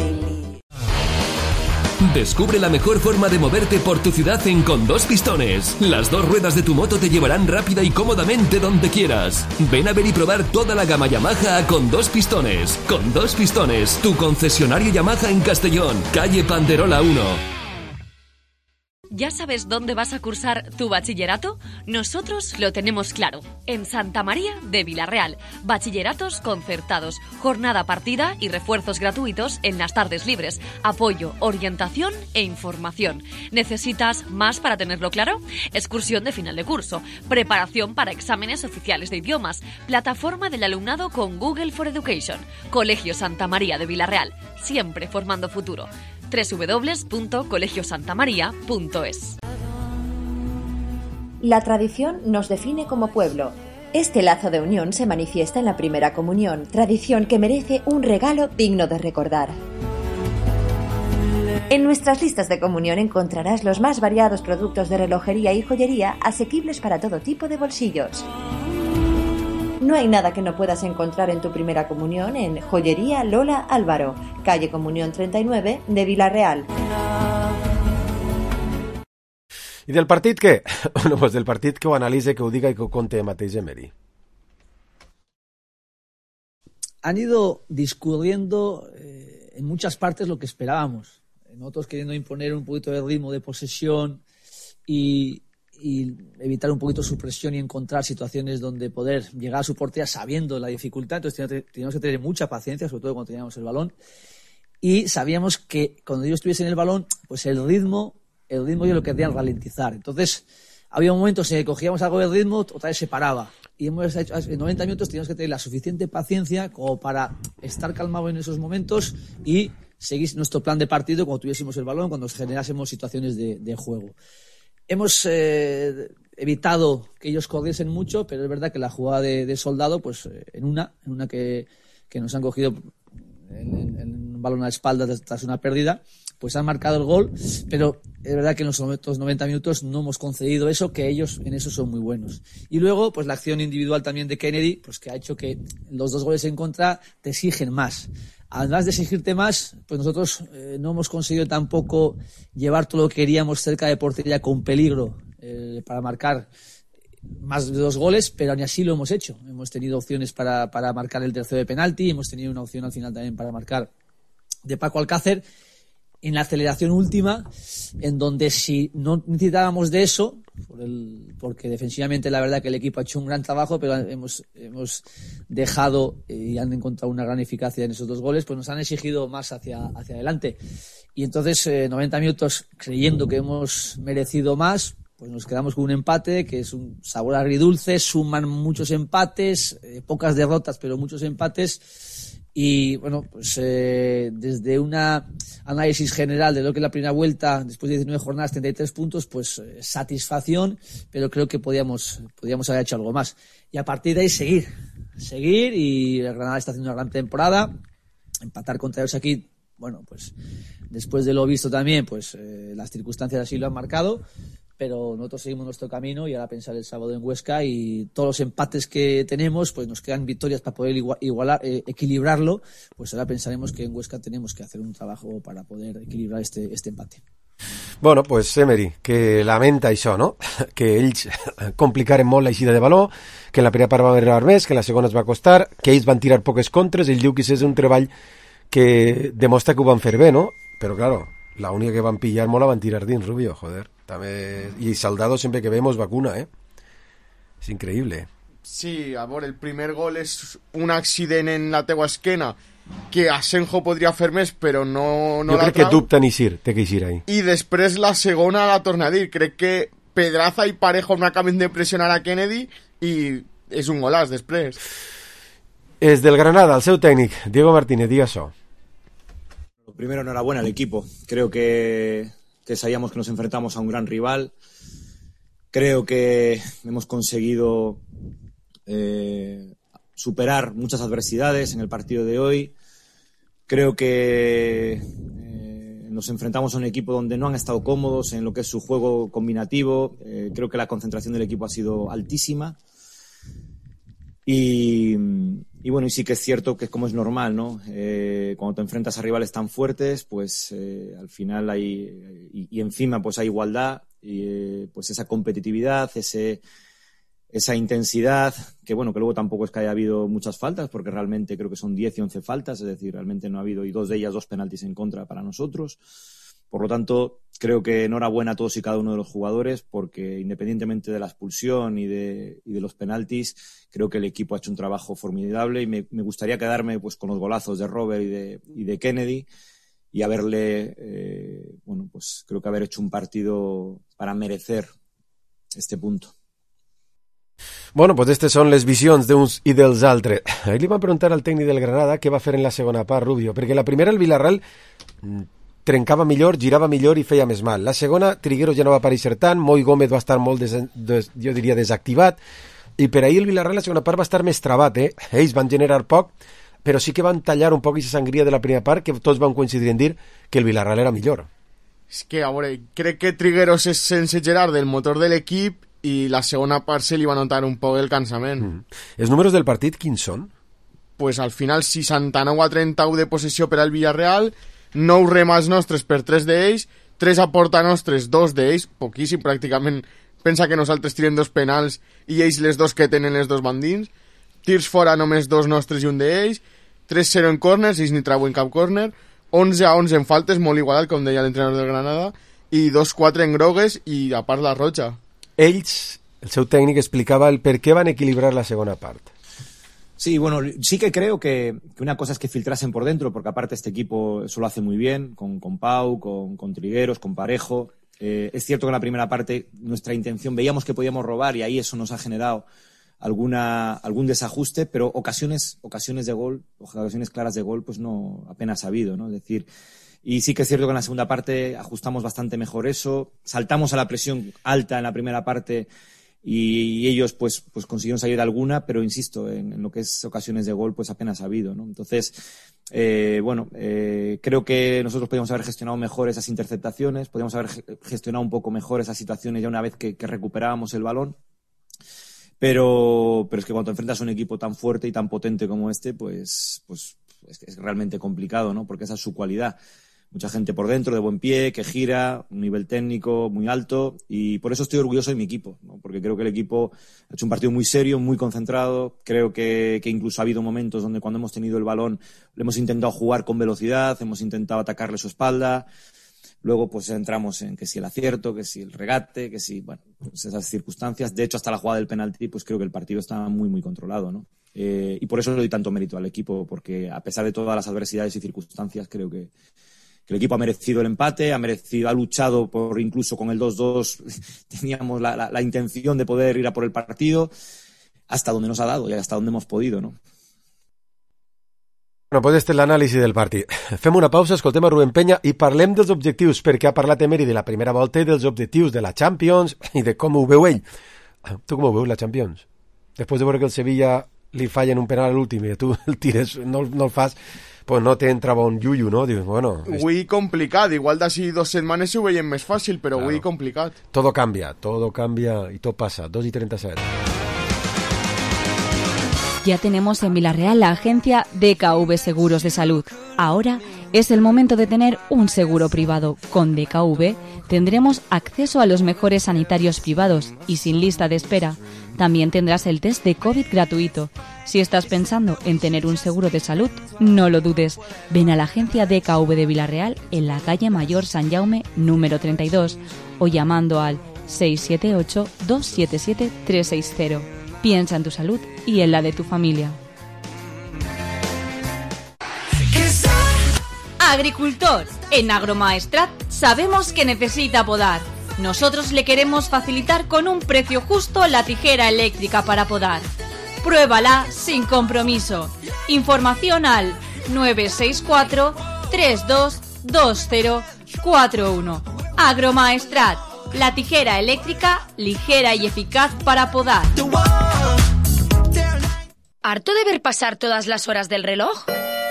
Descubre la mejor forma de moverte por tu ciudad en Con Dos Pistones. Las dos ruedas de tu moto te llevarán rápida y cómodamente donde quieras. Ven a ver y probar toda la gama Yamaha a Con Dos Pistones. Con Dos Pistones, tu concesionario Yamaha en Castellón, calle Panderola 1. ¿Ya sabes dónde vas a cursar tu bachillerato? Nosotros lo tenemos claro. En Santa María de Villarreal. Bachilleratos concertados, jornada partida y refuerzos gratuitos en las tardes libres. Apoyo, orientación e información. ¿Necesitas más para tenerlo claro? Excursión de final de curso. Preparación para exámenes oficiales de idiomas. Plataforma del alumnado con Google for Education. Colegio Santa María de Villarreal. Siempre formando futuro. www.colegiosantamaria.es. La tradición nos define como pueblo. Este lazo de unión se manifiesta en la primera comunión, tradición que merece un regalo digno de recordar. En nuestras listas de comunión encontrarás los más variados productos de relojería y joyería asequibles para todo tipo de bolsillos. No hay nada que no puedas encontrar en tu primera comunión en Joyería Lola Álvaro, calle Comunión 39 de Villarreal. I del partit què? Bueno, pues del partit que ho analitze, que ho diga i que ho conte mateix Emery. Han ido discurriendo en muchas partes lo que esperábamos. Nosotros queriendo imponer un poquito de ritmo de posesión y evitar un poquito su presión y encontrar situaciones donde poder llegar a su portería sabiendo la dificultad. Entonces teníamos que tener mucha paciencia, sobre todo cuando teníamos el balón. Y sabíamos que cuando ellos tuviesen el balón, pues el ritmo ellos lo querían ralentizar. Entonces había momentos en que cogíamos algo de ritmo, otra vez se paraba. Y en 90 minutos teníamos que tener la suficiente paciencia como para estar calmado en esos momentos y seguir nuestro plan de partido cuando tuviésemos el balón, cuando generásemos situaciones de juego. Hemos evitado que ellos corriesen mucho, pero es verdad que la jugada de Soldado, pues en una que nos han cogido en un balón a la espalda tras una pérdida, pues han marcado el gol, pero es verdad que en los 90 minutos no hemos concedido eso, que ellos en eso son muy buenos. Y luego, pues la acción individual también de Kennedy, pues que ha hecho que los 2 goles en contra te exigen más. Además de exigirte más, pues nosotros no hemos conseguido tampoco llevar todo lo que queríamos cerca de portería con peligro para marcar más de 2 goles, pero ni así lo hemos hecho. Hemos tenido opciones para marcar el tercero de penalti, hemos tenido una opción al final también para marcar de Paco Alcácer en la aceleración última, en donde si no necesitábamos de eso, porque defensivamente la verdad que el equipo ha hecho un gran trabajo, pero hemos dejado y han encontrado una gran eficacia en esos 2 goles, pues nos han exigido más hacia adelante. Y entonces 90 minutos creyendo que hemos merecido más, pues nos quedamos con un empate que es un sabor agridulce, suman muchos empates, pocas derrotas pero muchos empates y bueno, pues desde una análisis general de lo que es la primera vuelta, después de 19 jornadas, 33 puntos, pues satisfacción, pero creo que podíamos haber hecho algo más. Y a partir de ahí seguir y el Granada está haciendo una gran temporada, empatar contra ellos aquí, bueno, pues después de lo visto también, pues las circunstancias así lo han marcado, pero nosotros seguimos nuestro camino y ahora pensar el sábado en Huesca y todos los empates que tenemos, pues nos quedan victorias para poder igualar, equilibrarlo, pues ahora pensaremos que en Huesca tenemos que hacer un trabajo para poder equilibrar este empate. Bueno, pues Emery, que lamenta això, no? Que ells complicaren molt l'eixida de valor, que en la primera part va haver més, que en la segona es va costar, que ells van tirar poques contres, ell diu que és un treball que demostra que ho van fer bé, no? Però, claro, la única que van pillar molt la van tirar dins, Rubio, joder. També... I Saldado sempre que vemos vacuna, És increïble. Sí, a veure, el primer gol és un accident en la teua esquena que Asenjo podria fer més, però no jo crec que dubta ni Sir, té que eixir ahí. I després la segona la torna a dir. Crec que Pedraza i Parejo no acaben de pressionar a Kennedy i és un golaç després. És del Granada, el seu tècnic, Diego Martínez, diga això. Primero, enhorabuena al equipo. Creo que sabíamos que nos enfrentamos a un gran rival. Creo que hemos conseguido superar muchas adversidades en el partido de hoy. Creo que nos enfrentamos a un equipo donde no han estado cómodos en lo que es su juego combinativo. Creo que la concentración del equipo ha sido altísima. Y bueno, y sí que es cierto que como es normal, ¿no? Cuando te enfrentas a rivales tan fuertes, pues al final hay y encima pues hay igualdad y pues esa competitividad, esa intensidad, que bueno, que luego tampoco es que haya habido muchas faltas, porque realmente creo que son 10 y 11 faltas, es decir, realmente no ha habido, y 2 de ellas 2 penaltis en contra para nosotros. Por lo tanto, creo que enhorabuena a todos y cada uno de los jugadores, porque independientemente de la expulsión y de los penaltis, creo que el equipo ha hecho un trabajo formidable y me gustaría quedarme pues con los golazos de Robert y de Kennedy y haberle, bueno, pues creo que haber hecho un partido para merecer este punto. Bueno, pues aquestes són les visions d'uns i dels altres. Ahir li van preguntar al tècnic del Granada què va fer en la segona part, Rubio, perquè la primera el Villarreal trencava millor, girava millor i feia més mal. La segona, Trigueros ja no va aparèixer tant, Moi Gómez va estar molt, jo diria, desactivat, i per ahir el Villarreal la segona part va estar més trabat, Ells van generar poc, però sí que van tallar un poc aquesta sangria de la primera part, que tots van coincidir en dir que el Villarreal era millor. És que, a veure, crec que Trigueros és sense Gerard del motor de l'equip i la segona part se li va notar un poc el cansament. Els números del partit quins són? Pues al final 69 a 31 de possessió per al Villarreal, 9 remats nostres per 3 d'ells, 3 a porta nostres, 2 d'ells, poquíssim, pràcticament. Pensa que nosaltres tirem 2 penals i ells les 2 que tenen les 2 bandins. Tirs fora només 2 nostres i un d'ells, 3-0 en córners, ells ni treuen cap córner, 11 a 11 en faltes, molt igualat, com deia l'entrenador del Granada, i 2-4 en grogues i a part la roja. Ells, el seu tècnic, explicava el per què van equilibrar la segona part. Sí, bueno, sí que creo que una cosa es que filtrasen por dentro, porque aparte este equipo eso lo hace muy bien, con Pau, con Trigueros, con Parejo. Es cierto que en la primera parte nuestra intención, veíamos que podíamos robar y ahí eso nos ha generado algún desajuste, pero ocasiones de gol, ocasiones claras de gol, pues no, apenas ha habido, ¿no? Es decir, y sí que es cierto que en la segunda parte ajustamos bastante mejor eso, saltamos a la presión alta en la primera parte y ellos pues consiguieron salir de alguna, pero insisto, en lo que es ocasiones de gol pues apenas ha habido, ¿no? Entonces, creo que nosotros podíamos haber gestionado mejor esas interceptaciones, podíamos haber gestionado un poco mejor esas situaciones ya una vez que recuperábamos el balón, pero es que cuando te enfrentas a un equipo tan fuerte y tan potente como este, pues es realmente complicado, ¿no? Porque esa es su cualidad. Mucha gente por dentro, de buen pie, que gira, un nivel técnico muy alto, y por eso estoy orgulloso de mi equipo, ¿no? Porque creo que el equipo ha hecho un partido muy serio, muy concentrado. Creo que incluso ha habido momentos donde cuando hemos tenido el balón le hemos intentado jugar con velocidad, hemos intentado atacarle su espalda. Luego pues entramos en que si el acierto, que si el regate, que si, bueno, pues esas circunstancias. De hecho, hasta la jugada del penalti, pues creo que el partido está muy, muy controlado, ¿no? Y por eso le doy tanto mérito al equipo, porque a pesar de todas las adversidades y circunstancias, creo que el equipo ha merecido el empate, ha luchado por, incluso con el 2-2, teníamos la intención de poder ir a por el partido, hasta donde nos ha dado y hasta donde hemos podido, ¿no? Bueno, pues este és l'anàlisi del partit. Fem una pausa, escoltem a Rubén Peña i parlem dels objectius, perquè ha parlat Emery de la primera volta i dels objectius de la Champions i de com ho veu ell. Tu com ho veus, la Champions? Després de veure que el Sevilla li fallen un penal a l'últim i tu el tires, no el fas, pues no te entra bon yuyu, no? Dius, bueno... Avui complicat, igual d'ací 2 setmanes ho veiem més fàcil, però avui complicat. Todo cambia y todo pasa. 2:37. Ya tenemos en Villarreal la agencia DKV Seguros de Salud. Ahora es el momento de tener un seguro privado. Con DKV tendremos acceso a los mejores sanitarios privados y sin lista de espera. También tendrás el test de COVID gratuito. Si estás pensando en tener un seguro de salud, no lo dudes. Ven a la agencia DKV de Villarreal en la calle Mayor San Jaume número 32 o llamando al 678-277-360. Piensa en tu salud y en la de tu familia. Agricultor. En Agromaestrat sabemos que necesita podar. Nosotros le queremos facilitar con un precio justo la tijera eléctrica para podar. Pruébala sin compromiso. Información al 964-322041. Agromaestrat. La tijera eléctrica ligera y eficaz para podar. ¿Harto de ver pasar todas las horas del reloj?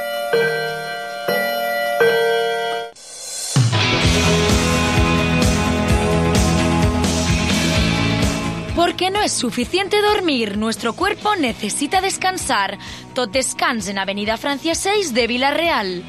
Porque no es suficiente dormir, nuestro cuerpo necesita descansar. Tot descans en Avenida Francia 6 de Villarreal.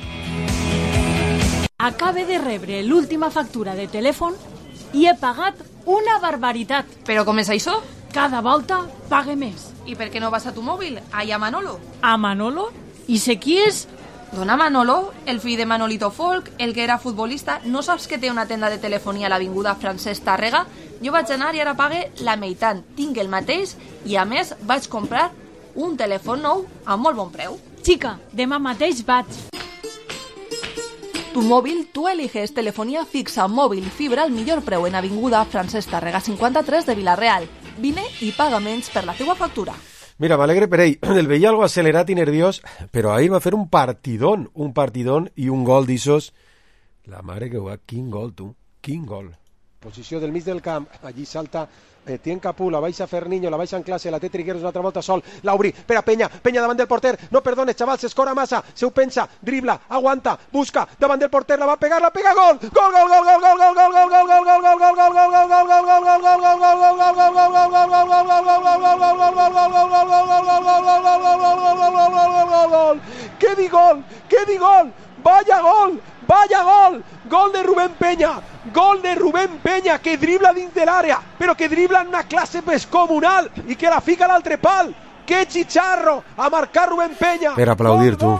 Acabe de rebre l'última factura de telèfon i he pagat una barbaritat. Però com és això? Cada volta pague més. I per què no vas a tu mòbil? Allà a Manolo. A Manolo? I sé qui és? Dona Manolo, el fill de Manolito Folk, el que era futbolista. No saps que té una tenda de telefonia a l'avinguda Francesc Tàrrega? Jo vaig anar i ara pague la meitat. Tinc el mateix i a més vaig comprar un telèfon nou a molt bon preu. Xica, demà mateix vaig. Tu móvil, tú eliges telefonía fixa, móvil y fibra al millor preu en avinguda Francesc Tàrrega 53 de Villarreal. Vine i paga menys per la teua factura. Mira, m'alegre per ell. El veia algo acelerat i nerviós, però ahir va fer un partidón i un gol d'issos. La mare que va, quin gol, tu, quin gol. Posició del mig del camp, allí salta Tien Capú, la baixa Ferniño, la baixa en classe, la té Trigueros una altra volta sol, l'obri, espera Peña davant del porter, no perdones xaval, s'escora massa, se ho pensa, dribla, aguanta, busca, davant del porter, la va pegar, gol! Gol! Què di gol! Vaya gol! Gol de Rubén Peña, que dribla dins de l'àrea, però que dribla en una classe descomunal i que la fica a l'altre pal. Que chicharro a marcar Rubén Peña. Per aplaudir, tu.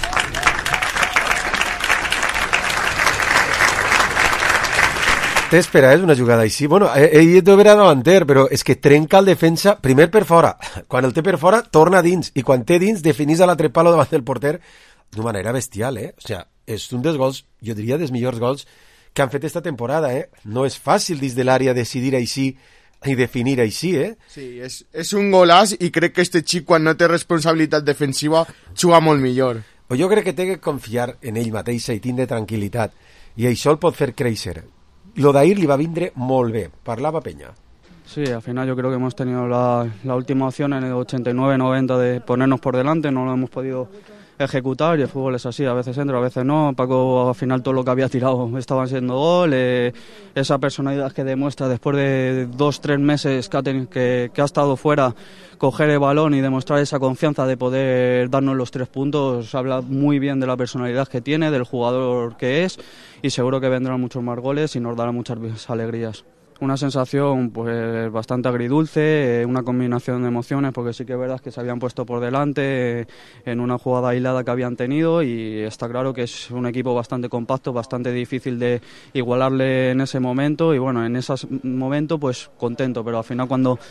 T'espera, una jugada així. Bueno, ell deu era davanter, però és que trenca el defensa primer per fora. Quan el té per fora, torna dins. I quan té dins, definís a l'altre palo davant del porter d'una manera bestial, O sea, és un dels gols, jo diria, dels millors gols que han fet esta temporada, No és fàcil dins de l'àrea decidir així i definir així, Sí, és un golàs i crec que este xic, quan no té responsabilitat defensiva, juga molt millor. O jo crec que té que confiar en ell mateix i tindre tranquil·litat. I això el pot fer créixer. Lo d'ahir li va vindre molt bé. Parlava Peña. Sí, al final yo creo que hemos tenido la última opción en el 89-90 de ponernos por delante, no lo hemos podido ejecutar y el fútbol es así, a veces entra, a veces no. Paco al final todo lo que había tirado estaban siendo gol, esa personalidad que demuestra después de 2-3 meses que ha estado fuera, coger el balón y demostrar esa confianza de poder darnos los 3 puntos, habla muy bien de la personalidad que tiene, del jugador que es, y seguro que vendrán muchos más goles y nos dará muchas alegrías. Una sensación pues bastante agridulce, una combinación de emociones, porque sí que es verdad que se habían puesto por delante en una jugada aislada que habían tenido y está claro que es un equipo bastante compacto, bastante difícil de igualarle en ese momento y bueno, en ese momento pues contento, pero al final cuando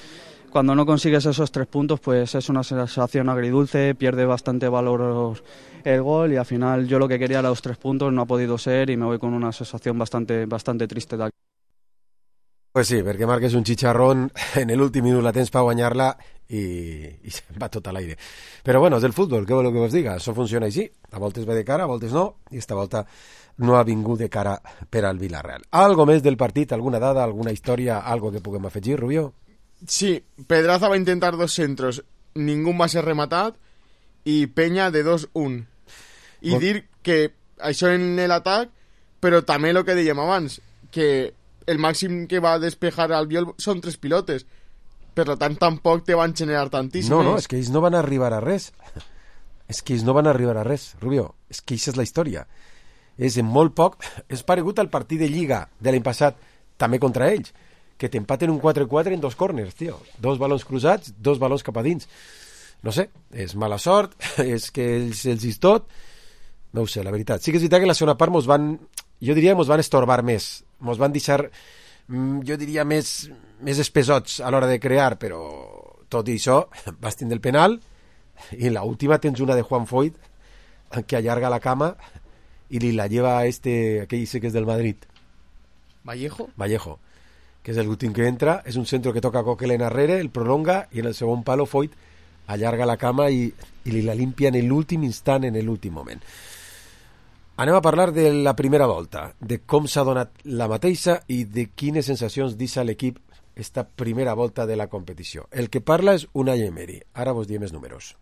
cuando no consigues esos 3 puntos, pues es una sensación agridulce, pierde bastante valor el gol y al final yo lo que quería era los 3 puntos, no ha podido ser y me voy con una sensación bastante triste de aquí. Pues sí, perquè marques un chicharrón, en el últim minut la tens per guanyar-la i se'n va tot a l'aire. Però bueno, és el futbol, què voleu que vos diga? Això funciona així, a voltes ve de cara, a voltes no, i esta volta no ha vingut de cara per al Villarreal. Algo més del partit, alguna dada, alguna història, algo que puguem afegir, Rubio? Sí, Pedraza va intentar 2 centros, ningú va ser rematat i Peña de 2-1. I dir que això en l'atac, però també el que dèiem abans, que el màxim que va despejar Albiol són 3 pilotes. Per tant, tampoc te van generar tantíssimes. No, és que ells no van arribar a res. És que ells no van arribar a res, Rubio. És que això és la història. És en molt poc... És paregut al partit de Lliga de l'any passat, també contra ells, que t'empaten un 4-4 en 2 córners, tio. 2 balons cruzats, 2 balons cap a dins. No sé, és mala sort, és que els és tot... No ho sé, la veritat. Sí que és veritat que la segona part jo diria que mos van estorbar més. Mos van deixar, jo diria, més espesots a l'hora de crear, però tot i això vas tindre el penal i en l'última tens una de Juan Foyt que allarga la cama i li la lleva a aquell que és del Madrid. Vallejo, que és l'últim que entra, és un centro que toca Coquelin enrere, el prolonga i en el segon palo Foyt allarga la cama i li la limpia en l'últim instant, en l'últim moment. Anem a parlar de la primera volta, de com s'ha donat la mateixa i de quines sensacions deixa l'equip esta primera volta de la competició. El que parla és Unai Emery. Ara vos diem els números.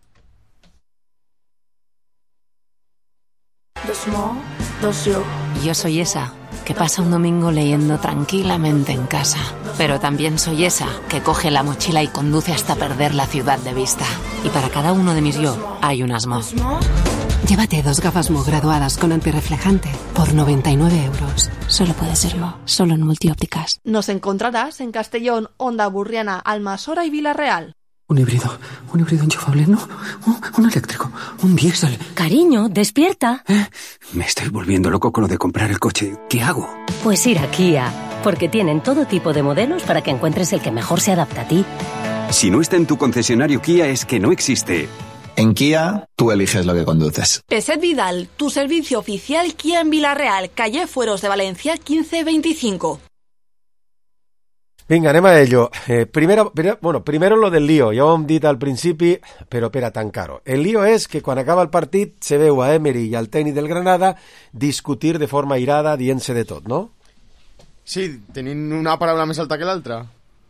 Yo soy esa que pasa un domingo leyendo tranquilamente en casa, pero también soy esa que coge la mochila y conduce hasta perder la ciudad de vista. Y para cada uno de mis yo hay un Asmo. Llévate 2 gafas Mo graduadas con antirreflejante por 99 euros. Solo puede serlo, solo en Multiópticas. Nos encontrarás en Castellón, Onda Burriana, Almasora y Villarreal. Un híbrido enchufable, no, un eléctrico, un diésel. Cariño, despierta. Me estoy volviendo loco con lo de comprar el coche. ¿Qué hago? Pues ir a Kia, porque tienen todo tipo de modelos para que encuentres el que mejor se adapta a ti. Si no está en tu concesionario Kia es que no existe. En Kia, tú eliges lo que conduces. Peset Vidal, tu servicio oficial Kia en Villarreal, calle Fueros de Valencia 1525. Vinga, anem a ello. Primero lo del lío. Ja ho hem dit al principi, però per a tan caro. El lío és que quan acaba el partit se veu a Emery i al tècnic del Granada discutir de forma airada, dient-se de tot, no? Sí, tenint una paraula més alta que l'altra.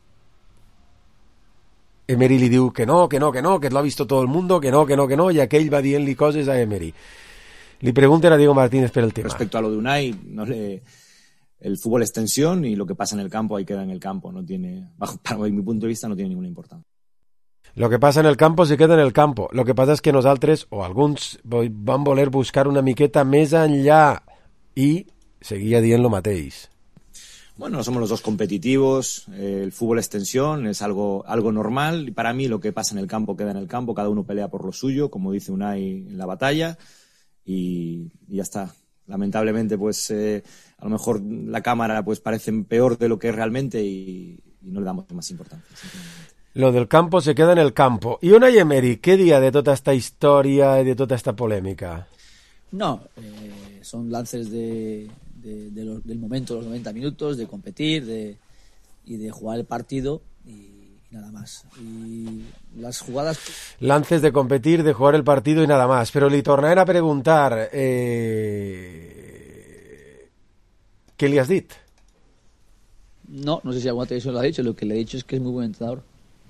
Emery li diu que no, que lo ha visto todo el mundo, que no, i aquell va dient-li coses a Emery. Li pregunten a Diego Martínez per el tema. Respecto a lo de Unai, el fútbol es tensión y lo que pasa en el campo ahí queda en el campo. No tiene, para mi punto de vista, no tiene ninguna importancia. Lo que pasa en el campo se queda en el campo. Lo que pasa és que nosaltres, o alguns, van voler buscar una miqueta més enllà i seguia dient lo mateix. Bueno, somos los dos competitivos, el fútbol es tensión, es algo normal y para mí lo que pasa en el campo queda en el campo, cada uno pelea por lo suyo, como dice Unai en la batalla y ya está. Lamentablemente pues a lo mejor la cámara pues parece peor de lo que es realmente y no le damos más importancia. Lo del campo se queda en el campo. I Unai Emery, què dia de tota esta història i de tota esta polèmica? No, son lances del momento, los 90 minutos, de competir y de jugar el partido y nada más. Y las jugadas... Lances de competir, de jugar el partido y nada más. Pero li tornarem a preguntar... ¿Qué le has dit? No sé si alguna televisión lo ha dicho. Lo que le he dicho es que es muy buen entrenador.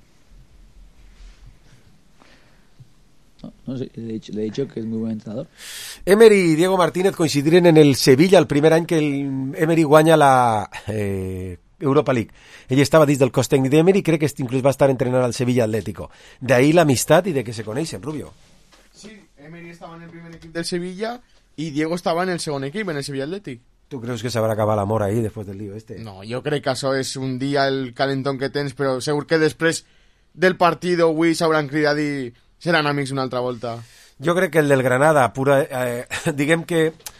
No sé, le he dicho que es muy buen entrenador. Emery y Diego Martínez coincidiren en el Sevilla el primer any que el Emery guanya la Europa League. Ell estava dins del cos tècnic d'Emery, crec que inclús va estar entrenant al Sevilla Atlético. De ahí la amistad y de que se coneixen, Rubio. Sí, Emery estava en el primer equip del Sevilla y Diego estava en el segon equip, en el Sevilla Athletic. ¿Tú crees que se habrá acabado l'amor ahí después del lío este? No, jo crec que això és un dia el calentón que tens, però segur que després del partit avui s'hauran cridat i seran amics una altra volta. Jo crec que el del Granada, diguem que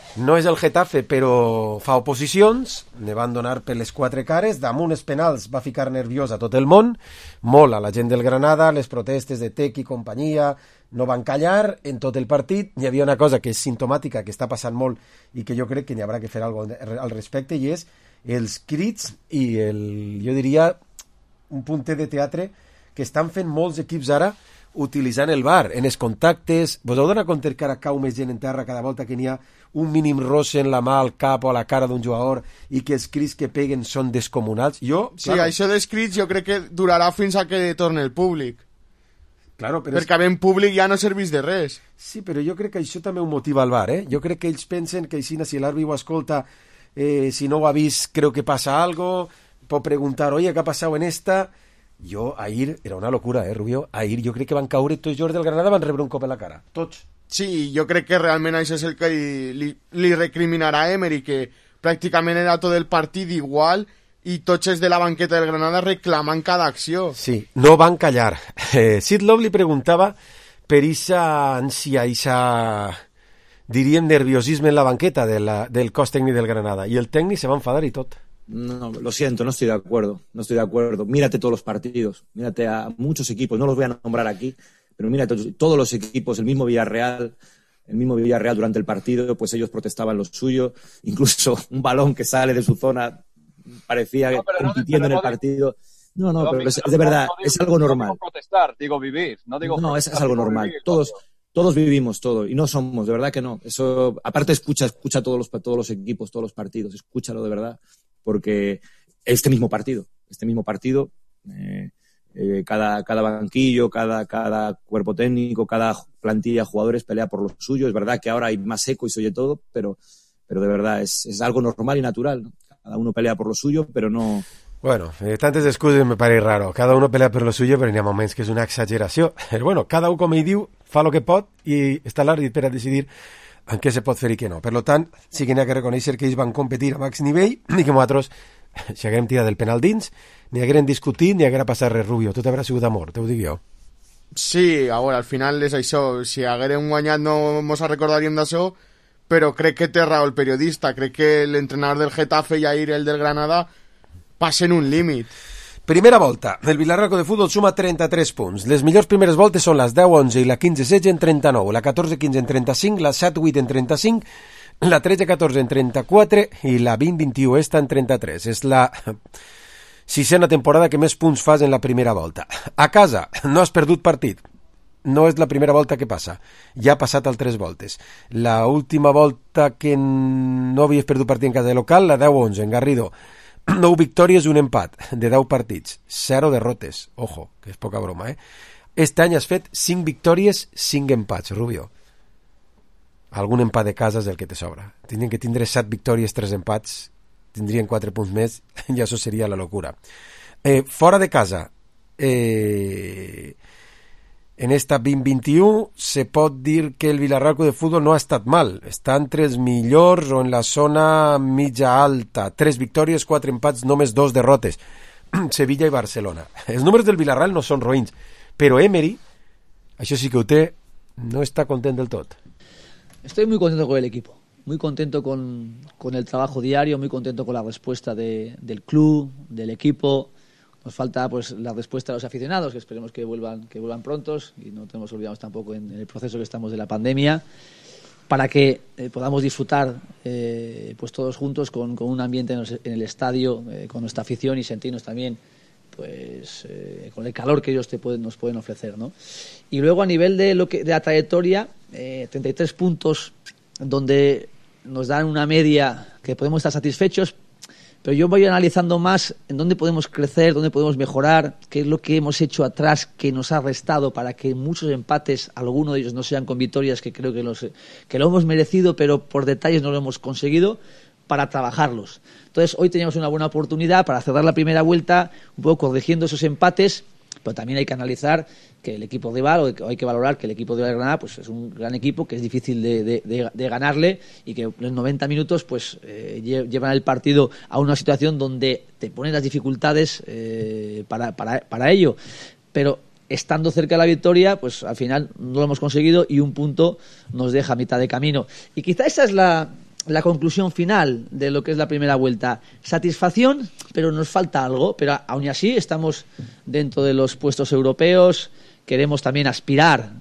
No és el Getafe, però fa oposicions, ne van donar per les 4 cares, damunt els penals va ficar nerviós a tot el món, molt a la gent del Granada, les protestes de Tec i companyia no van callar en tot el partit. Hi havia una cosa que és simptomàtica, que està passant molt i que jo crec que n'hi haurà que fer alguna cosa al respecte, i és els crits i jo diria un punter de teatre que estan fent molts equips ara utilitzant el VAR en els contactes. Vos heu donat compte que ara cau més gent en terra cada volta que n'hi ha un mínim roce en la mà, al cap o a la cara d'un jugador, i que els crits que peguen són descomunals? Sí, això dels crits jo crec que durarà fins a que torni el públic. Claro, però perquè havent públic ja no serveix de res. Sí, però jo crec que això també ho motiva el VAR, Jo crec que ells pensen que si l'àrbitre ho escolta, si no ho ha vist, creo que pasa algo, pot preguntar, oye, ¿qué ha pasado en esta? Ahir era una locura, Rubio. Ahir jo crec que van caure tots els jugadors del Granada, van rebre un cop en la cara, tots. Sí, jo crec que realment això és el que li recriminarà a Emery, que pràcticament era tot el partit igual i tots els de la banqueta del Granada reclamant cada acció. Sí, no van callar. Sid Love li preguntava per esa ansia, diríem nerviosisme en la banqueta del cos tècnic del Granada, y el técnico se va a enfadar y todo. No, lo siento, no estoy de acuerdo. Mírate todos los partidos, mírate a muchos equipos, no los voy a nombrar aquí, pero mírate todos los equipos, el mismo Villarreal durante el partido, pues ellos protestaban lo suyo, incluso un balón que sale de su zona parecía compitiendo en el partido. Pero es de verdad, es algo normal. No protestar, digo vivir, no digo... No, es algo normal, todos vivimos todo, y no somos, de verdad que no. Eso, aparte escucha todos los equipos, todos los partidos, escúchalo de verdad, porque este mismo partido, cada banquillo, cada cuerpo técnico, cada plantilla de jugadores pelea por lo suyo. Es verdad que ahora hay más eco y se oye todo, pero de verdad es algo normal y natural, ¿no? Cada uno pelea por lo suyo, pero no... Bueno, tantes excuses me pareix raro. Cada uno pelea per lo suyo, però n'hi ha moments que és una exageració. Però bueno, cada un, com ell diu, fa el que pot i està l'àrbit per a decidir en què se pot fer i què no. Per tant, sí que n'hi ha que reconèixer que ells van competir a màxim nivell i que nosaltres, si haguem tirat del penal dins, ni haguem discutit ni haguera passat res, Rubio. Tot haurà sigut amor, te ho dic jo. Sí, a veure, al final és això. Si haguérem guanyat no mos recordaríem d'això, però crec que té raó el periodista. Crec que l'entrenador del Getafe i ahir el del Granada passen un límit. Primera volta, el Villarreal de Futbol suma 33 punts. Les millors primeres voltes són les 10-11 i la 15-16 en 39, la 14-15 en 35, la 7-8 en 35, la 13-14 en 34 i la 20-21 esta en 33. És la 6ª temporada que més punts fas en la primera volta. A casa no has perdut partit. No és la primera volta que passa. Ja ha passat altres voltes. La última volta que no havies perdut partit en casa de local, la 10-11 en Garrido. 9 victòries i un empat de 10 partits, 0 derrotes, ojo, que és poca broma, Este any has fet 5 victòries, 5 empats, Rubio. Algun empat de casa és el que te sobra. Tindrien que tindre 7 victòries, 3 empats, tindrien 4 punts més, i això seria la locura. Fora de casa, en esta 2021 se pot dir que el Villarreal de Futbol no ha estat mal. Està entre els millors o en la zona mitja alta. 3 victòries, 4 empats, només 2 derrotes. Sevilla i Barcelona. Els números del Villarreal no són roïns, però Emery, això sí que ho té, no està content del tot. Estoy muy contento con el equipo. Muy contento con el trabajo diario, muy contento con la respuesta del club, del equipo. Nos falta pues la respuesta de los aficionados, que esperemos que vuelvan prontos, y no tenemos olvidados tampoco en el proceso que estamos de la pandemia, para que podamos disfrutar pues todos juntos con un ambiente en el estadio, con nuestra afición, y sentirnos también pues con el calor que ellos nos pueden ofrecer, ¿no? Y luego a nivel de la trayectoria, 33 puntos donde nos dan una media que podemos estar satisfechos. Pero yo voy analizando más en dónde podemos crecer, dónde podemos mejorar, qué es lo que hemos hecho atrás que nos ha restado para que muchos empates, algunos de ellos no sean con victorias, que creo que lo hemos merecido, pero por detalles no lo hemos conseguido, para trabajarlos. Entonces, hoy teníamos una buena oportunidad para cerrar la primera vuelta, un poco corrigiendo esos empates, pero también hay que analizar que el equipo rival, o hay que valorar que el equipo de Granada pues es un gran equipo, que es difícil de ganarle, y que los 90 minutos pues llevan el partido a una situación donde te ponen las dificultades para ello. Pero estando cerca de la victoria, pues al final no lo hemos conseguido, y un punto nos deja a mitad de camino. Y quizá esa es la la conclusión final de lo que es la primera vuelta. Satisfacción, pero nos falta algo. Pero aún así estamos dentro de los puestos europeos. Queremos también aspirar,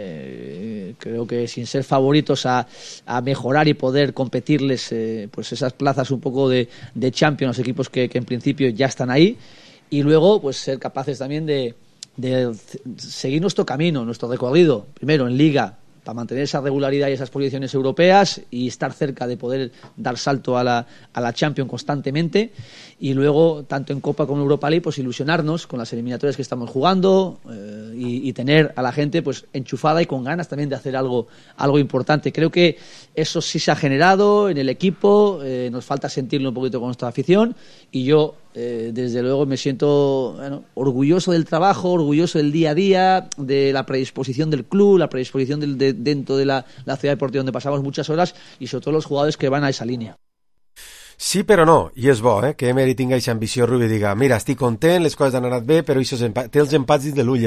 creo que sin ser favoritos, a mejorar y poder competirles pues esas plazas un poco de Champions, equipos que en principio ya están ahí. Y luego pues ser capaces también de seguir nuestro camino, nuestro recorrido, primero en Liga, para mantener esa regularidad y esas posiciones europeas y estar cerca de poder dar salto a la Champions constantemente, y luego tanto en Copa como en Europa League pues ilusionarnos con las eliminatorias que estamos jugando y tener a la gente pues enchufada y con ganas también de hacer algo importante. Creo que eso sí se ha generado en el equipo, nos falta sentirlo un poquito con nuestra afición, y yo desde luego me siento orgulloso del trabajo, orgulloso del día a día, de la predisposición del club, la predisposición dentro de la ciudad deportiva donde pasamos muchas horas, y sobre todo los jugadores que van a esa línea. Sí, però no, i és bo, que Emery tinga aquesta ambició, Rubi, diga, mira, estic content, les coses han anat bé, però té els empats dins de l'ull,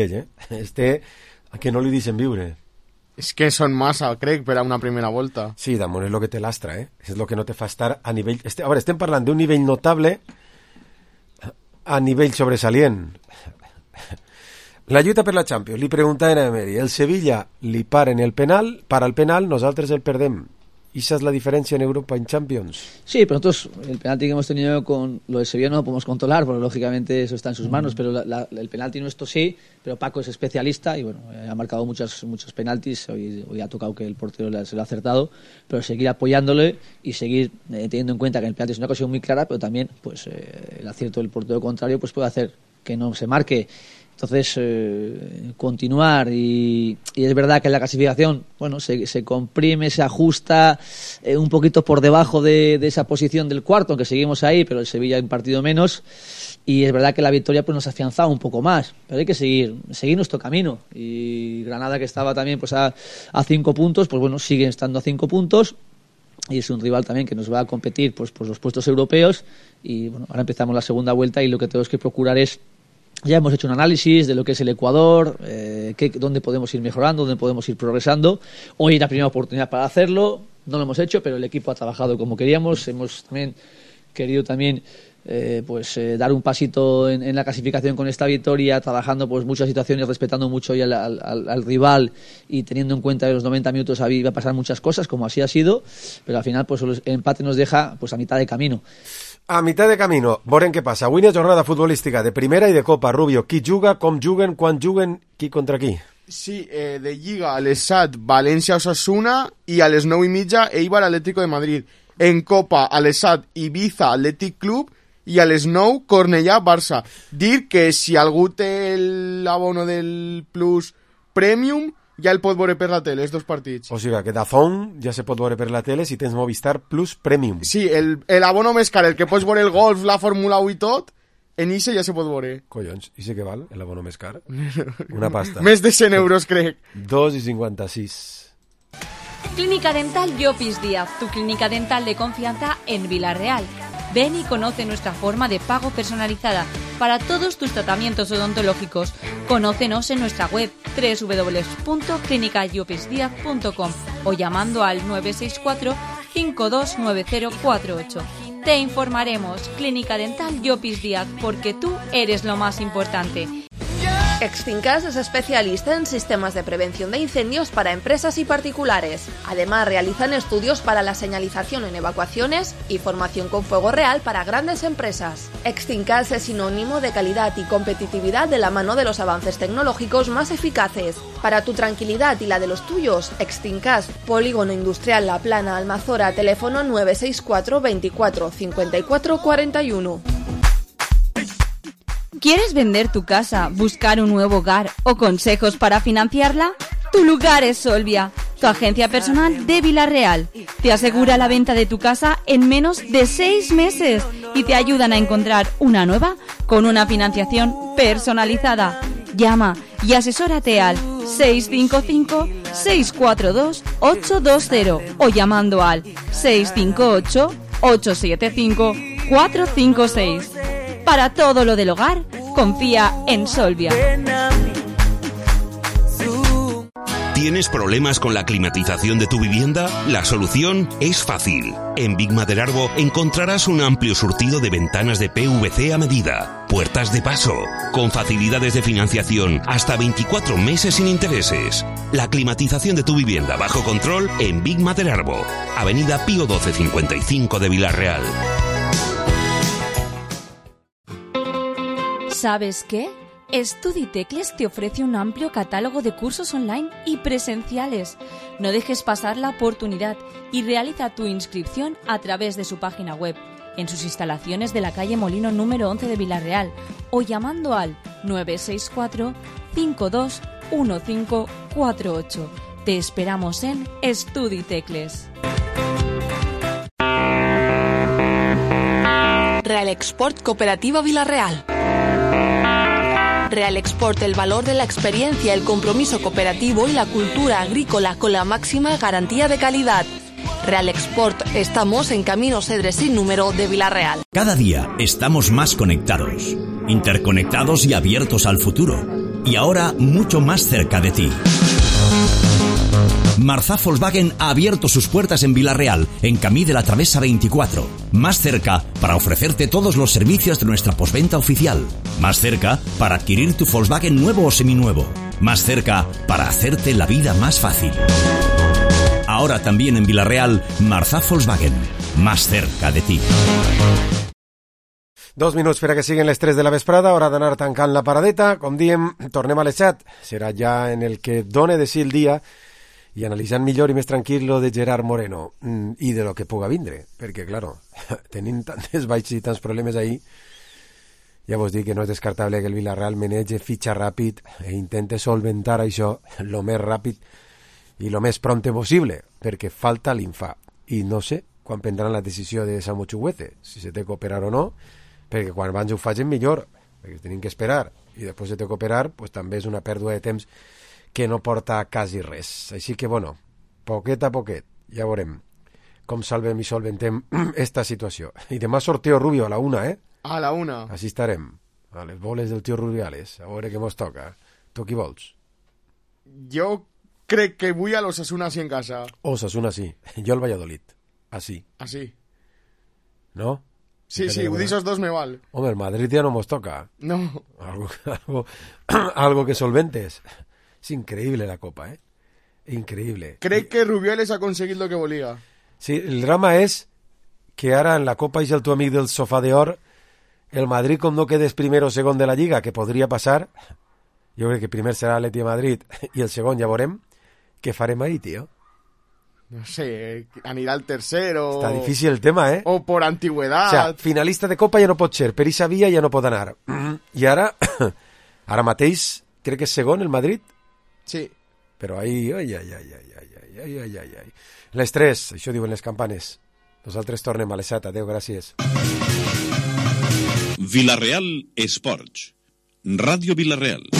que no li deixen viure. És que són massa, crec, per a una primera volta. Sí, damunt és el que té l'astra, és el que no te fa estar a nivell... A veure, estem parlant d'un nivell notable a nivell sobresalient. La lluita per la Champions, li preguntaven a Emery, el Sevilla li paren el penal, para el penal, nosaltres el perdem. ¿Y esa es la diferencia en Europa en Champions? Sí, pero nosotros el penalti que hemos tenido con lo de Sevilla no lo podemos controlar, porque lógicamente eso está en sus manos, pero el penalti nuestro sí, pero Paco es especialista y bueno, ha marcado muchos penaltis, hoy ha tocado que el portero se lo ha acertado, pero seguir apoyándole y seguir teniendo en cuenta que el penalti es una ocasión muy clara, pero también pues el acierto del portero contrario pues puede hacer que no se marque. Entonces, continuar, y es verdad que la clasificación, bueno, se comprime, se ajusta un poquito por debajo de esa posición del cuarto, aunque seguimos ahí, pero el Sevilla ha un partido menos, y es verdad que la victoria pues nos ha afianzado un poco más, pero hay que seguir nuestro camino, y Granada, que estaba también pues a 5 puntos, pues bueno, sigue estando a 5 puntos, y es un rival también que nos va a competir pues por los puestos europeos, y bueno, ahora empezamos la segunda vuelta y lo que tenemos que procurar es... Ya hemos hecho un análisis de lo que es el Ecuador, dónde podemos ir mejorando, dónde podemos ir progresando. Hoy es la primera oportunidad para hacerlo, no lo hemos hecho, pero el equipo ha trabajado como queríamos. Hemos también querido dar un pasito en la clasificación con esta victoria, trabajando pues muchas situaciones, respetando mucho hoy al rival y teniendo en cuenta que los 90 minutos iba a pasar muchas cosas, como así ha sido, pero al final pues el empate nos deja pues a mitad de camino. A mitad de camino, veurem què passa. Avui hi ha jornada futbolística de primera i de Copa. Rubio, qui juga, com juguen, quan juguen, qui contra qui? Sí, de Lliga a les 7, València-Osasuna, i a les 9:30, Eibar Atlético de Madrid. En Copa a les 7, Ibiza Athletic Club, i a les 9, Cornellà-Barça. Dir que si algú té l'abono del Plus Premium, ja el pot veure per la tele, els dos partits. O sigui que DAZN ja se pot veure per la tele si tens Movistar Plus Premium. Sí, l'abono més car, el que pots veure el golf, la Fórmula 1 i tot, en ICE ja se pot veure. Collons, i sé què val, l'abono més car? Una pasta. Més de 100 euros, crec. 2,56. Clínica Dental Llopis Díaz, tu clínica dental de confianza en Villarreal. Ven y conoce nuestra forma de pago personalizada para todos tus tratamientos odontológicos. Conócenos en nuestra web www.clinicallopisdiaz.com o llamando al 964 529048. Te informaremos. Clínica Dental Llopis Díaz, porque tú eres lo más importante. Extincas es especialista en sistemas de prevención de incendios para empresas y particulares. Además, realizan estudios para la señalización en evacuaciones y formación con fuego real para grandes empresas. Extincas es sinónimo de calidad y competitividad de la mano de los avances tecnológicos más eficaces. Para tu tranquilidad y la de los tuyos, Extincas, Polígono Industrial La Plana, Almazora, teléfono 964 24 54 41. ¿Quieres vender tu casa, buscar un nuevo hogar o consejos para financiarla? Tu lugar es Solvia, tu agencia personal de Villarreal. Te asegura la venta de tu casa en menos de 6 meses y te ayudan a encontrar una nueva con una financiación personalizada. Llama y asesórate al 655-642-820 o llamando al 658-875-456. Para todo lo del hogar, confía en Solvia. ¿Tienes problemas con la climatización de tu vivienda? La solución es fácil. En Big Maderarbo encontrarás un amplio surtido de ventanas de PVC a medida, puertas de paso, con facilidades de financiación hasta 24 meses sin intereses. La climatización de tu vivienda bajo control en Big Maderarbo, Avenida Pío 1255 de Vilarreal. ¿Sabes qué? Studitecles te ofrece un amplio catálogo de cursos online y presenciales. No dejes pasar la oportunidad y realiza tu inscripción a través de su página web, en sus instalaciones de la calle Molino número 11 de Vilarreal o llamando al 964 521548. Te esperamos en Studitecles. Real Export Cooperativa Vilarreal. Real Export, el valor de la experiencia, el compromiso cooperativo y la cultura agrícola con la máxima garantía de calidad. Real Export, estamos en Camino Cedres sin número de Vilarreal. Cada día estamos más conectados, interconectados y abiertos al futuro. Y ahora mucho más cerca de ti. Marzà Volkswagen ha abierto sus puertas en Vilarreal, en Camí de la Travesa 24. Más cerca para ofrecerte todos los servicios de nuestra postventa oficial. Más cerca para adquirir tu Volkswagen nuevo o seminuevo. Más cerca para hacerte la vida más fácil. Ahora también en Vilarreal, Marzà Volkswagen. Más cerca de ti. 2 minuts per a que siguin les 3 de la vesprada, hora d'anar tancant la paradeta. Com diem, tornem a les 7. Serà ja en el que done de si el dia i analitzant millor i més tranquil lo de Gerard Moreno i de lo que puga vindre, perquè, claro, tenim tantes baixes i tants problemes ahí, ja vos dic que no és descartable que el Villarreal menege, fitxa ràpid e intente solventar això lo més ràpid i lo més pronte possible, perquè falta l'infà. I no sé quan prendran la decisió de Samu Chuguete, si se té que operar o no, perquè quan abans ho facin millor, perquè tenim que esperar, i després se té que operar, pues també és una pèrdua de temps que no porta quasi res. Així que, bueno, poquet a poquet, ja veurem com salvem i solventem esta situació. I demà sort Teo Rubio a la 1, eh? A la 1. Així estarem, a les boles del tio Rubiales, a veure què mos toca. Tu qui vols? Jo crec que vull a l'Osasuna sí en casa. Osasuna sí, jo al Valladolid, así. Así. ¿No? Sí, sí, esos dos me val. Hombre, el Madrid ya no nos toca. No. Algo que solventes. Es increíble la Copa, ¿eh? Increíble. ¿Cree que Rubiales ha conseguido lo que volía? Sí, el drama es que ahora en la Copa és el tu amic del sofà d'or, el Madrid com no quedes primero o segon de la Lliga, que podria passar, jo crec que primer serà l'Atleti de Madrid i el segon ja veurem, què farem ahí, tío? No sé, anirà al tercero... Està difícil el tema, ¿eh? O por antigüedad... O sea, finalista de Copa ja no pot ser, per eixa via ja no pot anar. I ara mateix, crec que és segon el Madrid? Sí. Però ahí... Ai. Les 3, això diuen les campanes. Nosaltres tornem a les 7. Adéu, gràcies. Vilarreal Esports. Ràdio Vilarreal.